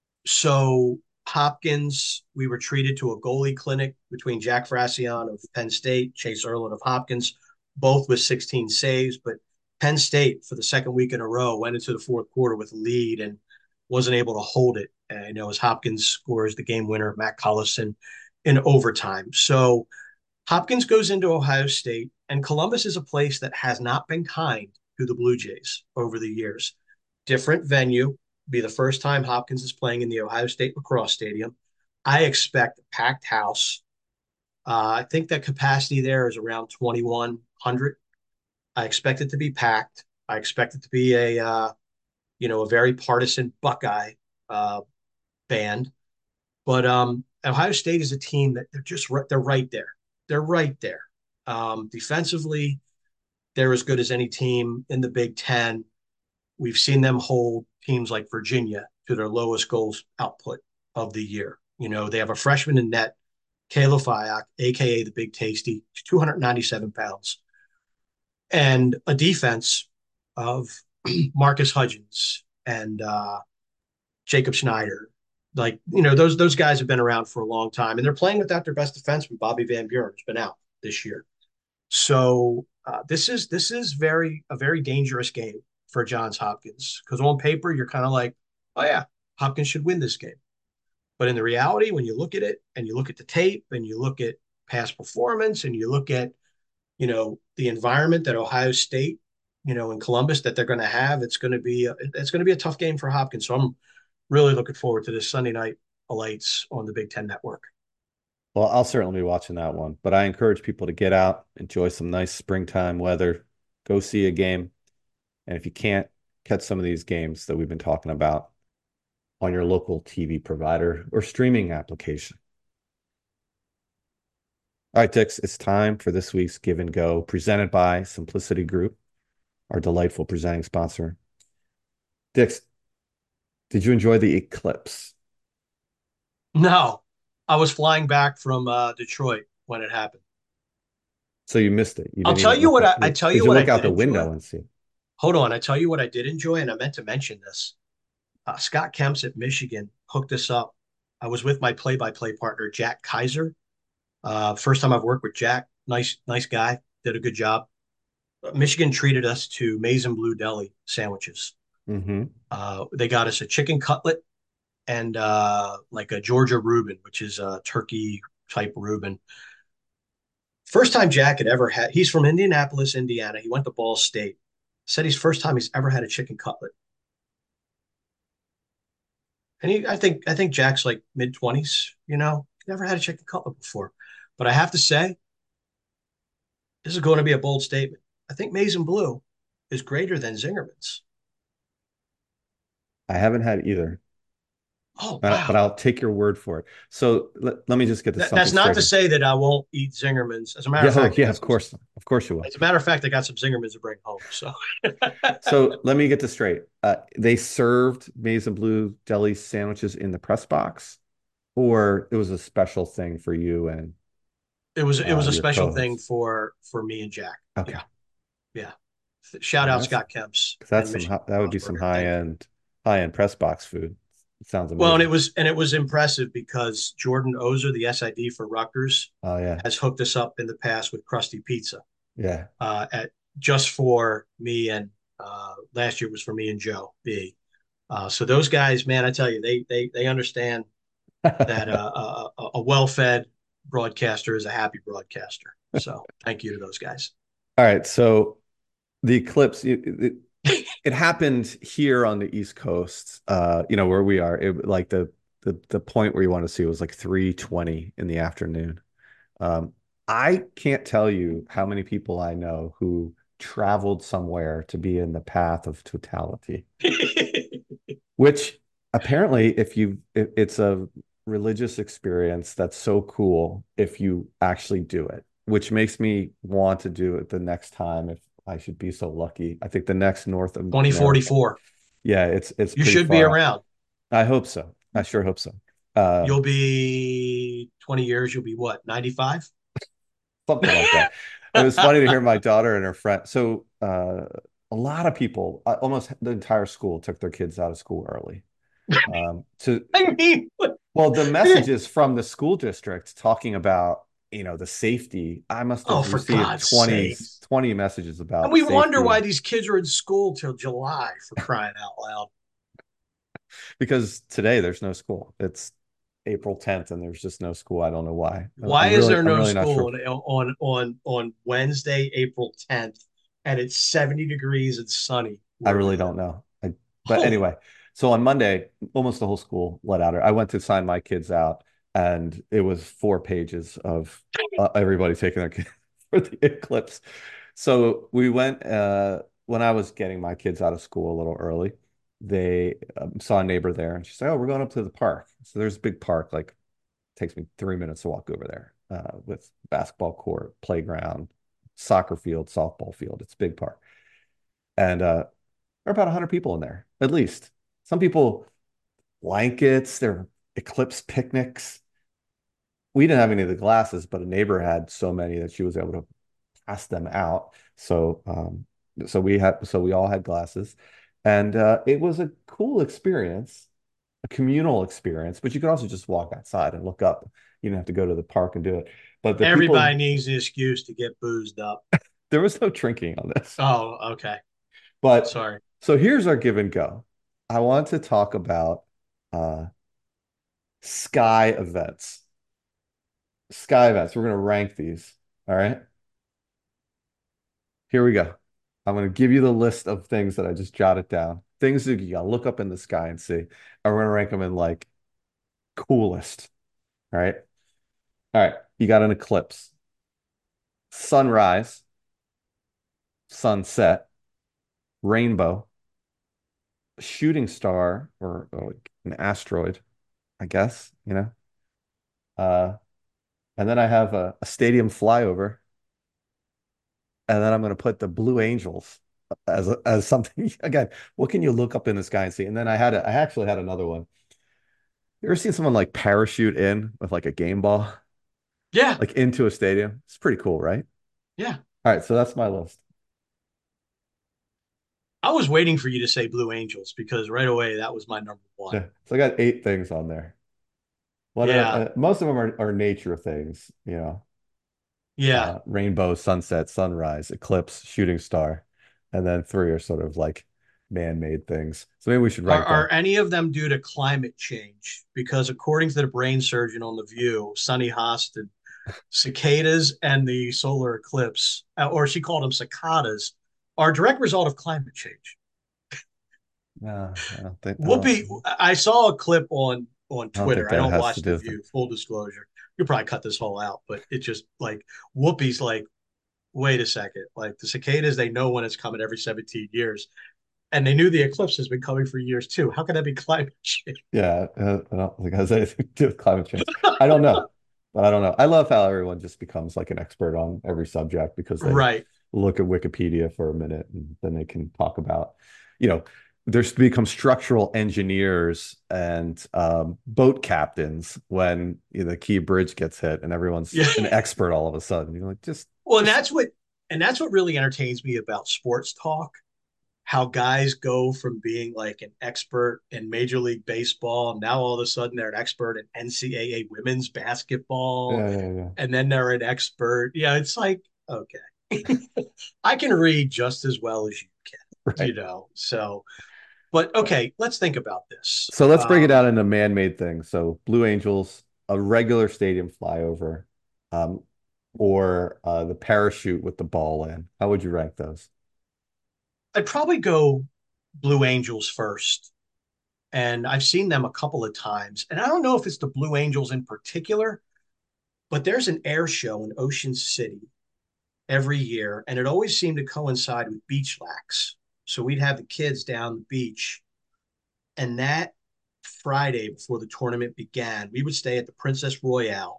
So Hopkins, we were treated to a goalie clinic between Jack Frassion of Penn State, Chase Erlin of Hopkins, both with sixteen saves. But Penn State, for the second week in a row, went into the fourth quarter with a lead and wasn't able to hold it. And, you know, as Hopkins scores the game winner, Matt Collison, in overtime. So Hopkins goes into Ohio State, and Columbus is a place that has not been kind to the Blue Jays over the years. Different venue, be the first time Hopkins is playing in the Ohio State Lacrosse Stadium. I expect a packed house. Uh, I think that capacity there is around twenty-one hundred. I expect it to be packed. I expect it to be a uh, you know a very partisan Buckeye uh, band. But um, Ohio State is a team that they're just they're right there. They're right there. Um, defensively, they're as good as any team in the Big Ten. We've seen them hold teams like Virginia to their lowest goals output of the year. You know, they have a freshman in net, Kayla Fyack, aka the Big Tasty, two hundred ninety-seven pounds, and a defense of Marcus Hudgens and uh, Jacob Schneider. Like, you know, those those guys have been around for a long time, and they're playing without their best defenseman, Bobby Van Buren, who's been out this year. So uh, this is this is very a very dangerous game for Johns Hopkins, because on paper you're kind of like, oh yeah, Hopkins should win this game. But in the reality, when you look at it and you look at the tape and you look at past performance and you look at, you know, the environment that Ohio State, you know, in Columbus that they're going to have, it's going to be a, it's going to be a tough game for Hopkins. So I'm really looking forward to this Sunday night lights on the Big Ten Network. Well, I'll certainly be watching that one, but I encourage people to get out, enjoy some nice springtime weather, go see a game. And if you can't, catch some of these games that we've been talking about on your local T V provider or streaming application. All right, Dix, it's time for this week's Give and Go, presented by Simplicity Group, our delightful presenting sponsor. Dix, did you enjoy the eclipse? No, I was flying back from uh, Detroit when it happened. So you missed it. You I'll didn't tell even you look what at, I, I tell did you you what I look out did the enjoy. window and see? Hold on, I tell you what I did enjoy, and I meant to mention this. Uh, Scott Kemps at Michigan hooked us up. I was with my play-by-play partner Jack Kaiser. Uh, first time I've worked with Jack. Nice, nice guy. Did a good job. Michigan treated us to Maize and Blue Deli sandwiches. Mm-hmm. Uh, they got us a chicken cutlet and uh, like a Georgia Reuben, which is a turkey type Reuben. First time Jack had ever had. He's from Indianapolis, Indiana. He went to Ball State. Said he's first time he's ever had a chicken cutlet. And he, I think, I think Jack's like mid twenties. You know, never had a chicken cutlet before. But I have to say, this is going to be a bold statement. I think Maize and Blue is greater than Zingerman's. I haven't had either, Oh, but, but wow. I'll take your word for it. So let, let me just get this That, something that's not straight to here. say that I won't eat Zingerman's. As a matter Yeah, of oh fact, I yeah, got of some. course, of course you will. As a matter of fact, I got some Zingerman's to bring home. So So let me get this straight. Uh, they served maize and blue deli sandwiches in the press box, or it was a special thing for you and it was it uh, was a your special thing co-host. for for me and Jack. Okay, Yeah, yeah. Shout well, out that's Scott Kemps that's and some Michigan hi- that would be some Crossburger. high Thank you. end high end press box food. It sounds Well, and it amazing. was and it was impressive because Jordan Ozer, the S I D for Rutgers, Oh yeah, has hooked us up in the past with Krusty Pizza yeah. uh, at just for me and uh, last year was for me and Joe B. Uh, so those guys, man, I tell you, they they they understand that uh, a, a well-fed broadcaster is a happy broadcaster. So thank you to those guys. All right, so the eclipse it, it, it happened here on the East Coast, uh, you know, where we are. It like the the the point where you want to see was like three twenty in the afternoon. Um, I can't tell you how many people I know who traveled somewhere to be in the path of totality, which apparently, if you, it, it's a religious experience that's so cool if you actually do it, which makes me want to do it the next time if I should be so lucky. I think the next North America, twenty forty-four. yeah, it's it's You pretty should be far out. around. I hope so. I sure hope so. Uh, You'll be twenty years. You'll be what, ninety-five? something like that. It was funny to hear my daughter and her friend. So uh, a lot of people, uh, almost the entire school, took their kids out of school early. Um, to I mean, well, the messages from the school district talking about you know the safety. I must oh, have for received God's twenty sakes. twenty messages And about we wonder why safety these kids are in school till July for crying out loud. because today there's no school. It's April tenth and there's just no school. I don't know why. Why I'm is really there I'm no really not school sure. on on on, on Wednesday, April tenth, and it's seventy degrees and sunny I where we really live? don't know. I, but Oh, anyway, so on Monday, almost the whole school let out. I went to sign my kids out, and it was four pages of uh, everybody taking their kids for the eclipse. So we went uh, when I was getting my kids out of school a little early. They um, saw a neighbor there, and she said, "Oh, we're going up to the park." So there's a big park, like takes me three minutes to walk over there uh, with basketball court, playground, soccer field, softball field. It's a big park. And uh, there are about one hundred people in there, at least. Some people blankets, there eclipse picnics. We didn't have any of the glasses, but a neighbor had so many that she was able to pass them out. So, um, so we had, so we all had glasses, and uh, it was a cool experience, a communal experience. But you could also just walk outside and look up. You didn't have to go to the park and do it. But the everybody people, needs an excuse to get boozed up. there was no drinking on this. Oh, okay. But Sorry. so here's our give and go. I want to talk about uh, sky events. Sky events. We're going to rank these. All right. Here we go. I'm going to give you the list of things that I just jotted down. Things that you got to look up in the sky and see. And we're going to rank them in like coolest. All right. All right. You got an eclipse, sunrise, sunset, rainbow, shooting star, or, or like an asteroid, I guess, you know. Uh, and then I have a, a stadium flyover, and then I'm going to put the Blue Angels as a, as something. Again, what can you look up in the sky and see? And then I had a, I actually had another one. You ever seen someone like parachute in with like a game ball, Yeah, like into a stadium? It's pretty cool, right? yeah. All right, so that's my list. I was waiting for you to say Blue Angels because right away that was my number one. Yeah, so I got eight things on there. What are Yeah, uh, most of them are, are nature things, you know, yeah. uh, rainbow, sunset, sunrise, eclipse, shooting star, and then three are sort of like man-made things. So maybe we should Are, rank them. are any of them due to climate change? Because according to the brain surgeon on The View, Sunny Hostin, cicadas and the solar eclipse, uh, or she called them cicadas, are a direct result of climate change. No, I don't think I don't, Whoopi, I saw a clip on on I don't think Twitter. I that don't has to watch do The with them. View, full disclosure. You probably cut this whole out, but it just like Whoopi's like, wait a second. Like the cicadas, they know when it's coming every seventeen years. And they knew the eclipse has been coming for years too. How can that be climate change? Yeah, uh, I don't think it has anything to do with climate change. I don't know, but I don't know. I love how everyone just becomes like an expert on every subject because they Right. look at Wikipedia for a minute and then they can talk about, you know, there's become structural engineers and um, boat captains when you know, the Key Bridge gets hit and everyone's Yeah. an expert all of a sudden. You're like, just, Well, and just that's what and that's what really entertains me about sports talk, how guys go from being like an expert in Major League Baseball, now all of a sudden they're an expert in N C double A women's basketball, yeah, yeah, yeah. and then they're an expert. Yeah, it's like, okay. I can read just as well as you can, you Right. know. So, but okay, let's think about this. So let's break it Um, down into man-made things. So Blue Angels, a regular stadium flyover, um, or uh, the parachute with the ball in. How would you rank those? I'd probably go Blue Angels first. And I've seen them a couple of times. And I don't know if it's the Blue Angels in particular, but there's an air show in Ocean City every year, and it always seemed to coincide with beach lax. So we'd have the kids down the beach, and that Friday before the tournament began, we would stay at the Princess Royale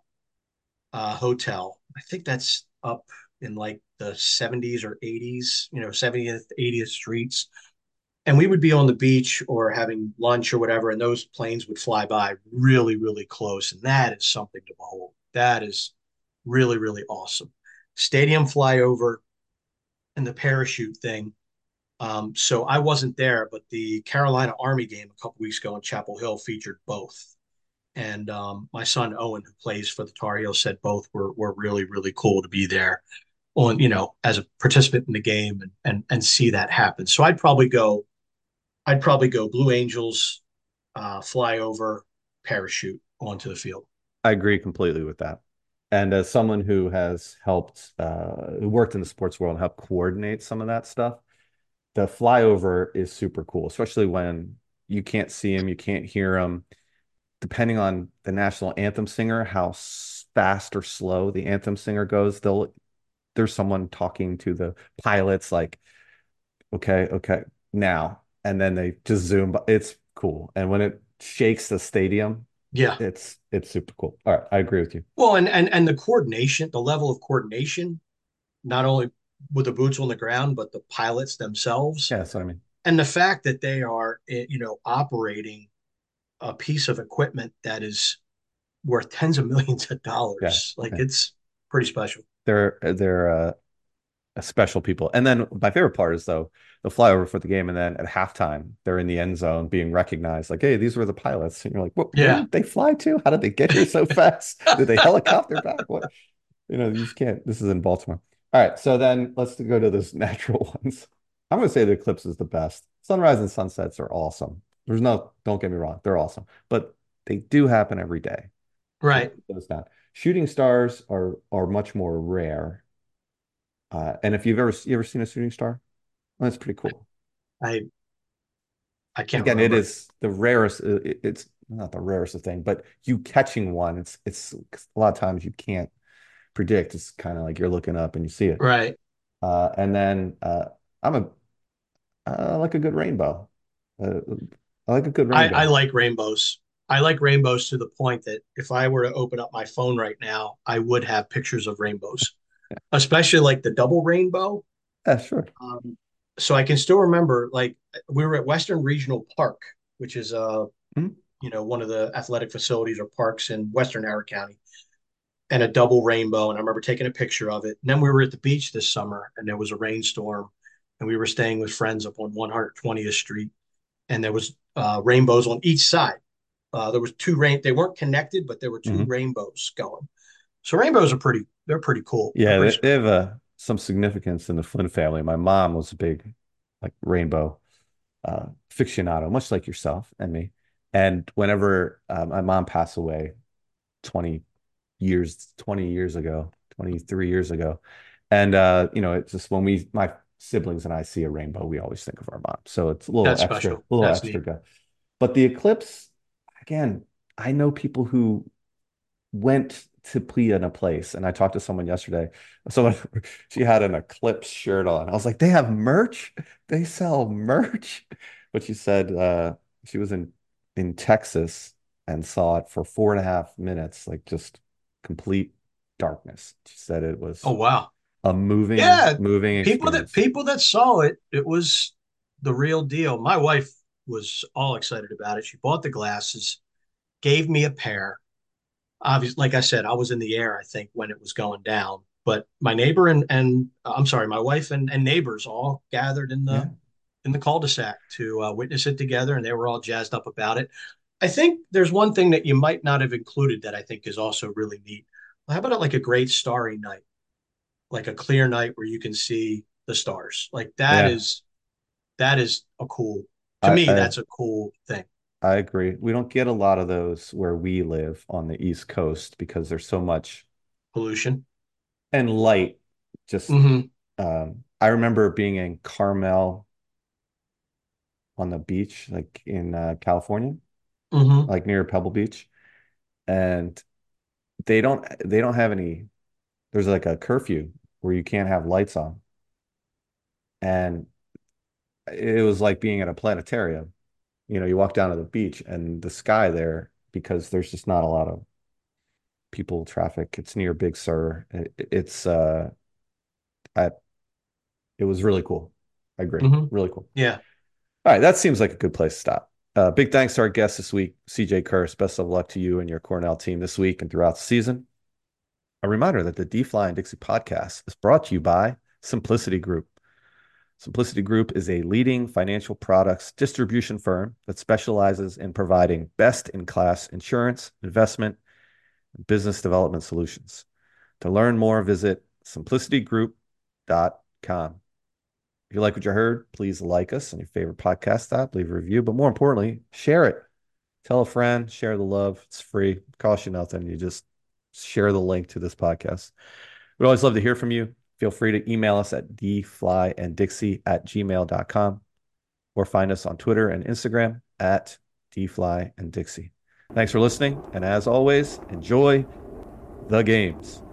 uh, Hotel. I think that's up in like the seventies or eighties, you know, seventieth, eightieth streets. And we would be on the beach or having lunch or whatever, and those planes would fly by really, really close. And that is something to behold. That is really, really awesome. Stadium flyover and the parachute thing. Um, so I wasn't there, but the Carolina Army game a couple weeks ago in Chapel Hill featured both. And um, my son Owen, who plays for the Tar Heels, said both were were really, really cool to be there on, you know, as a participant in the game and and and see that happen. So I'd probably go I'd probably go Blue Angels, uh, fly over, parachute onto the field. I agree completely with that. And as someone who has helped, uh, who worked in the sports world and helped coordinate some of that stuff, the flyover is super cool, especially when you can't see him, you can't hear him. Depending on the national anthem singer, how fast or slow the anthem singer goes, they'll there's someone talking to the pilots like, okay, okay, now, and then they just zoom. By. It's cool, and when it shakes the stadium, Yeah. it's it's super cool. All right, I agree with you. Well, and and and the coordination, the level of coordination, not only with the boots on the ground, but the pilots themselves, Yeah, that's what I mean. and the fact that they are, eh, you know, operating a piece of equipment that is worth tens of millions of Yeah, dollars, like yeah. it's pretty special. They're they're uh, special people. And then my favorite part is though the flyover for the game, and then at halftime they're in the end zone being recognized. Like, hey, these were the pilots, and you're like, what? Where Yeah. did they fly to? How did they get here so fast? Did they helicopter back? What? You know, you just can't. This is in Baltimore. All right, so then let's go to those natural ones. I'm going to say the eclipse is the best. Sunrise and sunsets are awesome. There's no, don't get me wrong, they're awesome, but they do happen every day. So Right. those down. Shooting stars are are much more rare. Uh, and if you've ever you ever seen a shooting star, well, that's pretty cool. I I can't Again, it remember. is the rarest. uh, it- It's not the rarest of thing, but you catching one, it's it's a lot of times you can't predict. It's kind of like you're looking up and you see it. Right. Uh, and then uh, I'm a I like a good rainbow. Uh, I like a good I, I rainbow. like rainbows. I like rainbows to the point that if I were to open up my phone right now, I would have pictures of rainbows, especially like the double rainbow. Yeah, sure. Um, so I can still remember, like we were at Western Regional Park, which is uh, Mhm. you know, one of the athletic facilities or parks in Western Howard County, and a double rainbow. And I remember taking a picture of it. And then we were at the beach this summer, and there was a rainstorm, and we were staying with friends up on one hundred twentieth Street, and there was uh, rainbows on each side. Uh, there was two rain. They weren't connected, but there were two Mhm. rainbows going. So rainbows are pretty. They're pretty cool. They're Yeah, pretty they, they special. have uh, some significance in the Flynn family. My mom was a big like rainbow uh, aficionado, much like yourself and me. And whenever uh, my mom passed away twenty years, twenty years ago, twenty-three years ago, and uh, you know, it's just when we, my siblings and I see a rainbow, we always think of our mom. So it's a little That's extra, special. a little That's extra neat. good. But the eclipse, again, I know people who went to be in a place. And I talked to someone yesterday. Someone she had an Eclipse shirt on. I was like, they have merch? They sell merch? But she said uh, she was in in Texas and saw it for four and a half minutes, like just complete darkness. She said it Oh was wow. a moving, Yeah, moving people that experience. people that saw it, it was the real deal. My wife was all excited about it. She bought the glasses, gave me a pair. Obviously, like I said, I was in the air, I think, when it was going down. But my neighbor and and uh, I'm sorry, my wife and, and neighbors all gathered in the Yeah. in the cul-de-sac to uh, witness it together, and they were all jazzed up about it. I think there's one thing that you might not have included that I think is also really neat. How about it like a great starry night, like a clear night where you can see the stars? Like that Yeah. is that is a cool, to I, me, I that's a cool thing. I agree. We don't get a lot of those where we live on the East Coast because there's so much Pollution. and light. Just Hmm. um, I remember being in Carmel on the beach, like in uh, California, Hmm. like near Pebble Beach, and they don't they don't have any. There's like a curfew where you can't have lights on, and it was like being at a planetarium. You know, you walk down to the beach and the sky there because there's just not a lot of people traffic. It's near Big Sur. It, it's uh, I, it was really cool. I agree. Hmm. Really cool. Yeah. All right, that seems like a good place to stop. Uh, big thanks to our guest this week, C J Kurse. Best of luck to you and your Cornell team this week and throughout the season. A reminder that the D Fly and Dixie podcast is brought to you by Simplicity Group. Simplicity Group is a leading financial products distribution firm that specializes in providing best in class insurance, investment, and business development solutions. To learn more, visit simplicity group dot com. If you like what you heard, please like us on your favorite podcast app, leave a review, but more importantly, share it. Tell a friend, share the love. It's free, it costs you nothing. You just share the link to this podcast. We'd always love to hear from you. Feel free to email us at dflyanddixie at gmail dot com or find us on Twitter and Instagram at dflyanddixie. Thanks for listening. And as always, enjoy the games.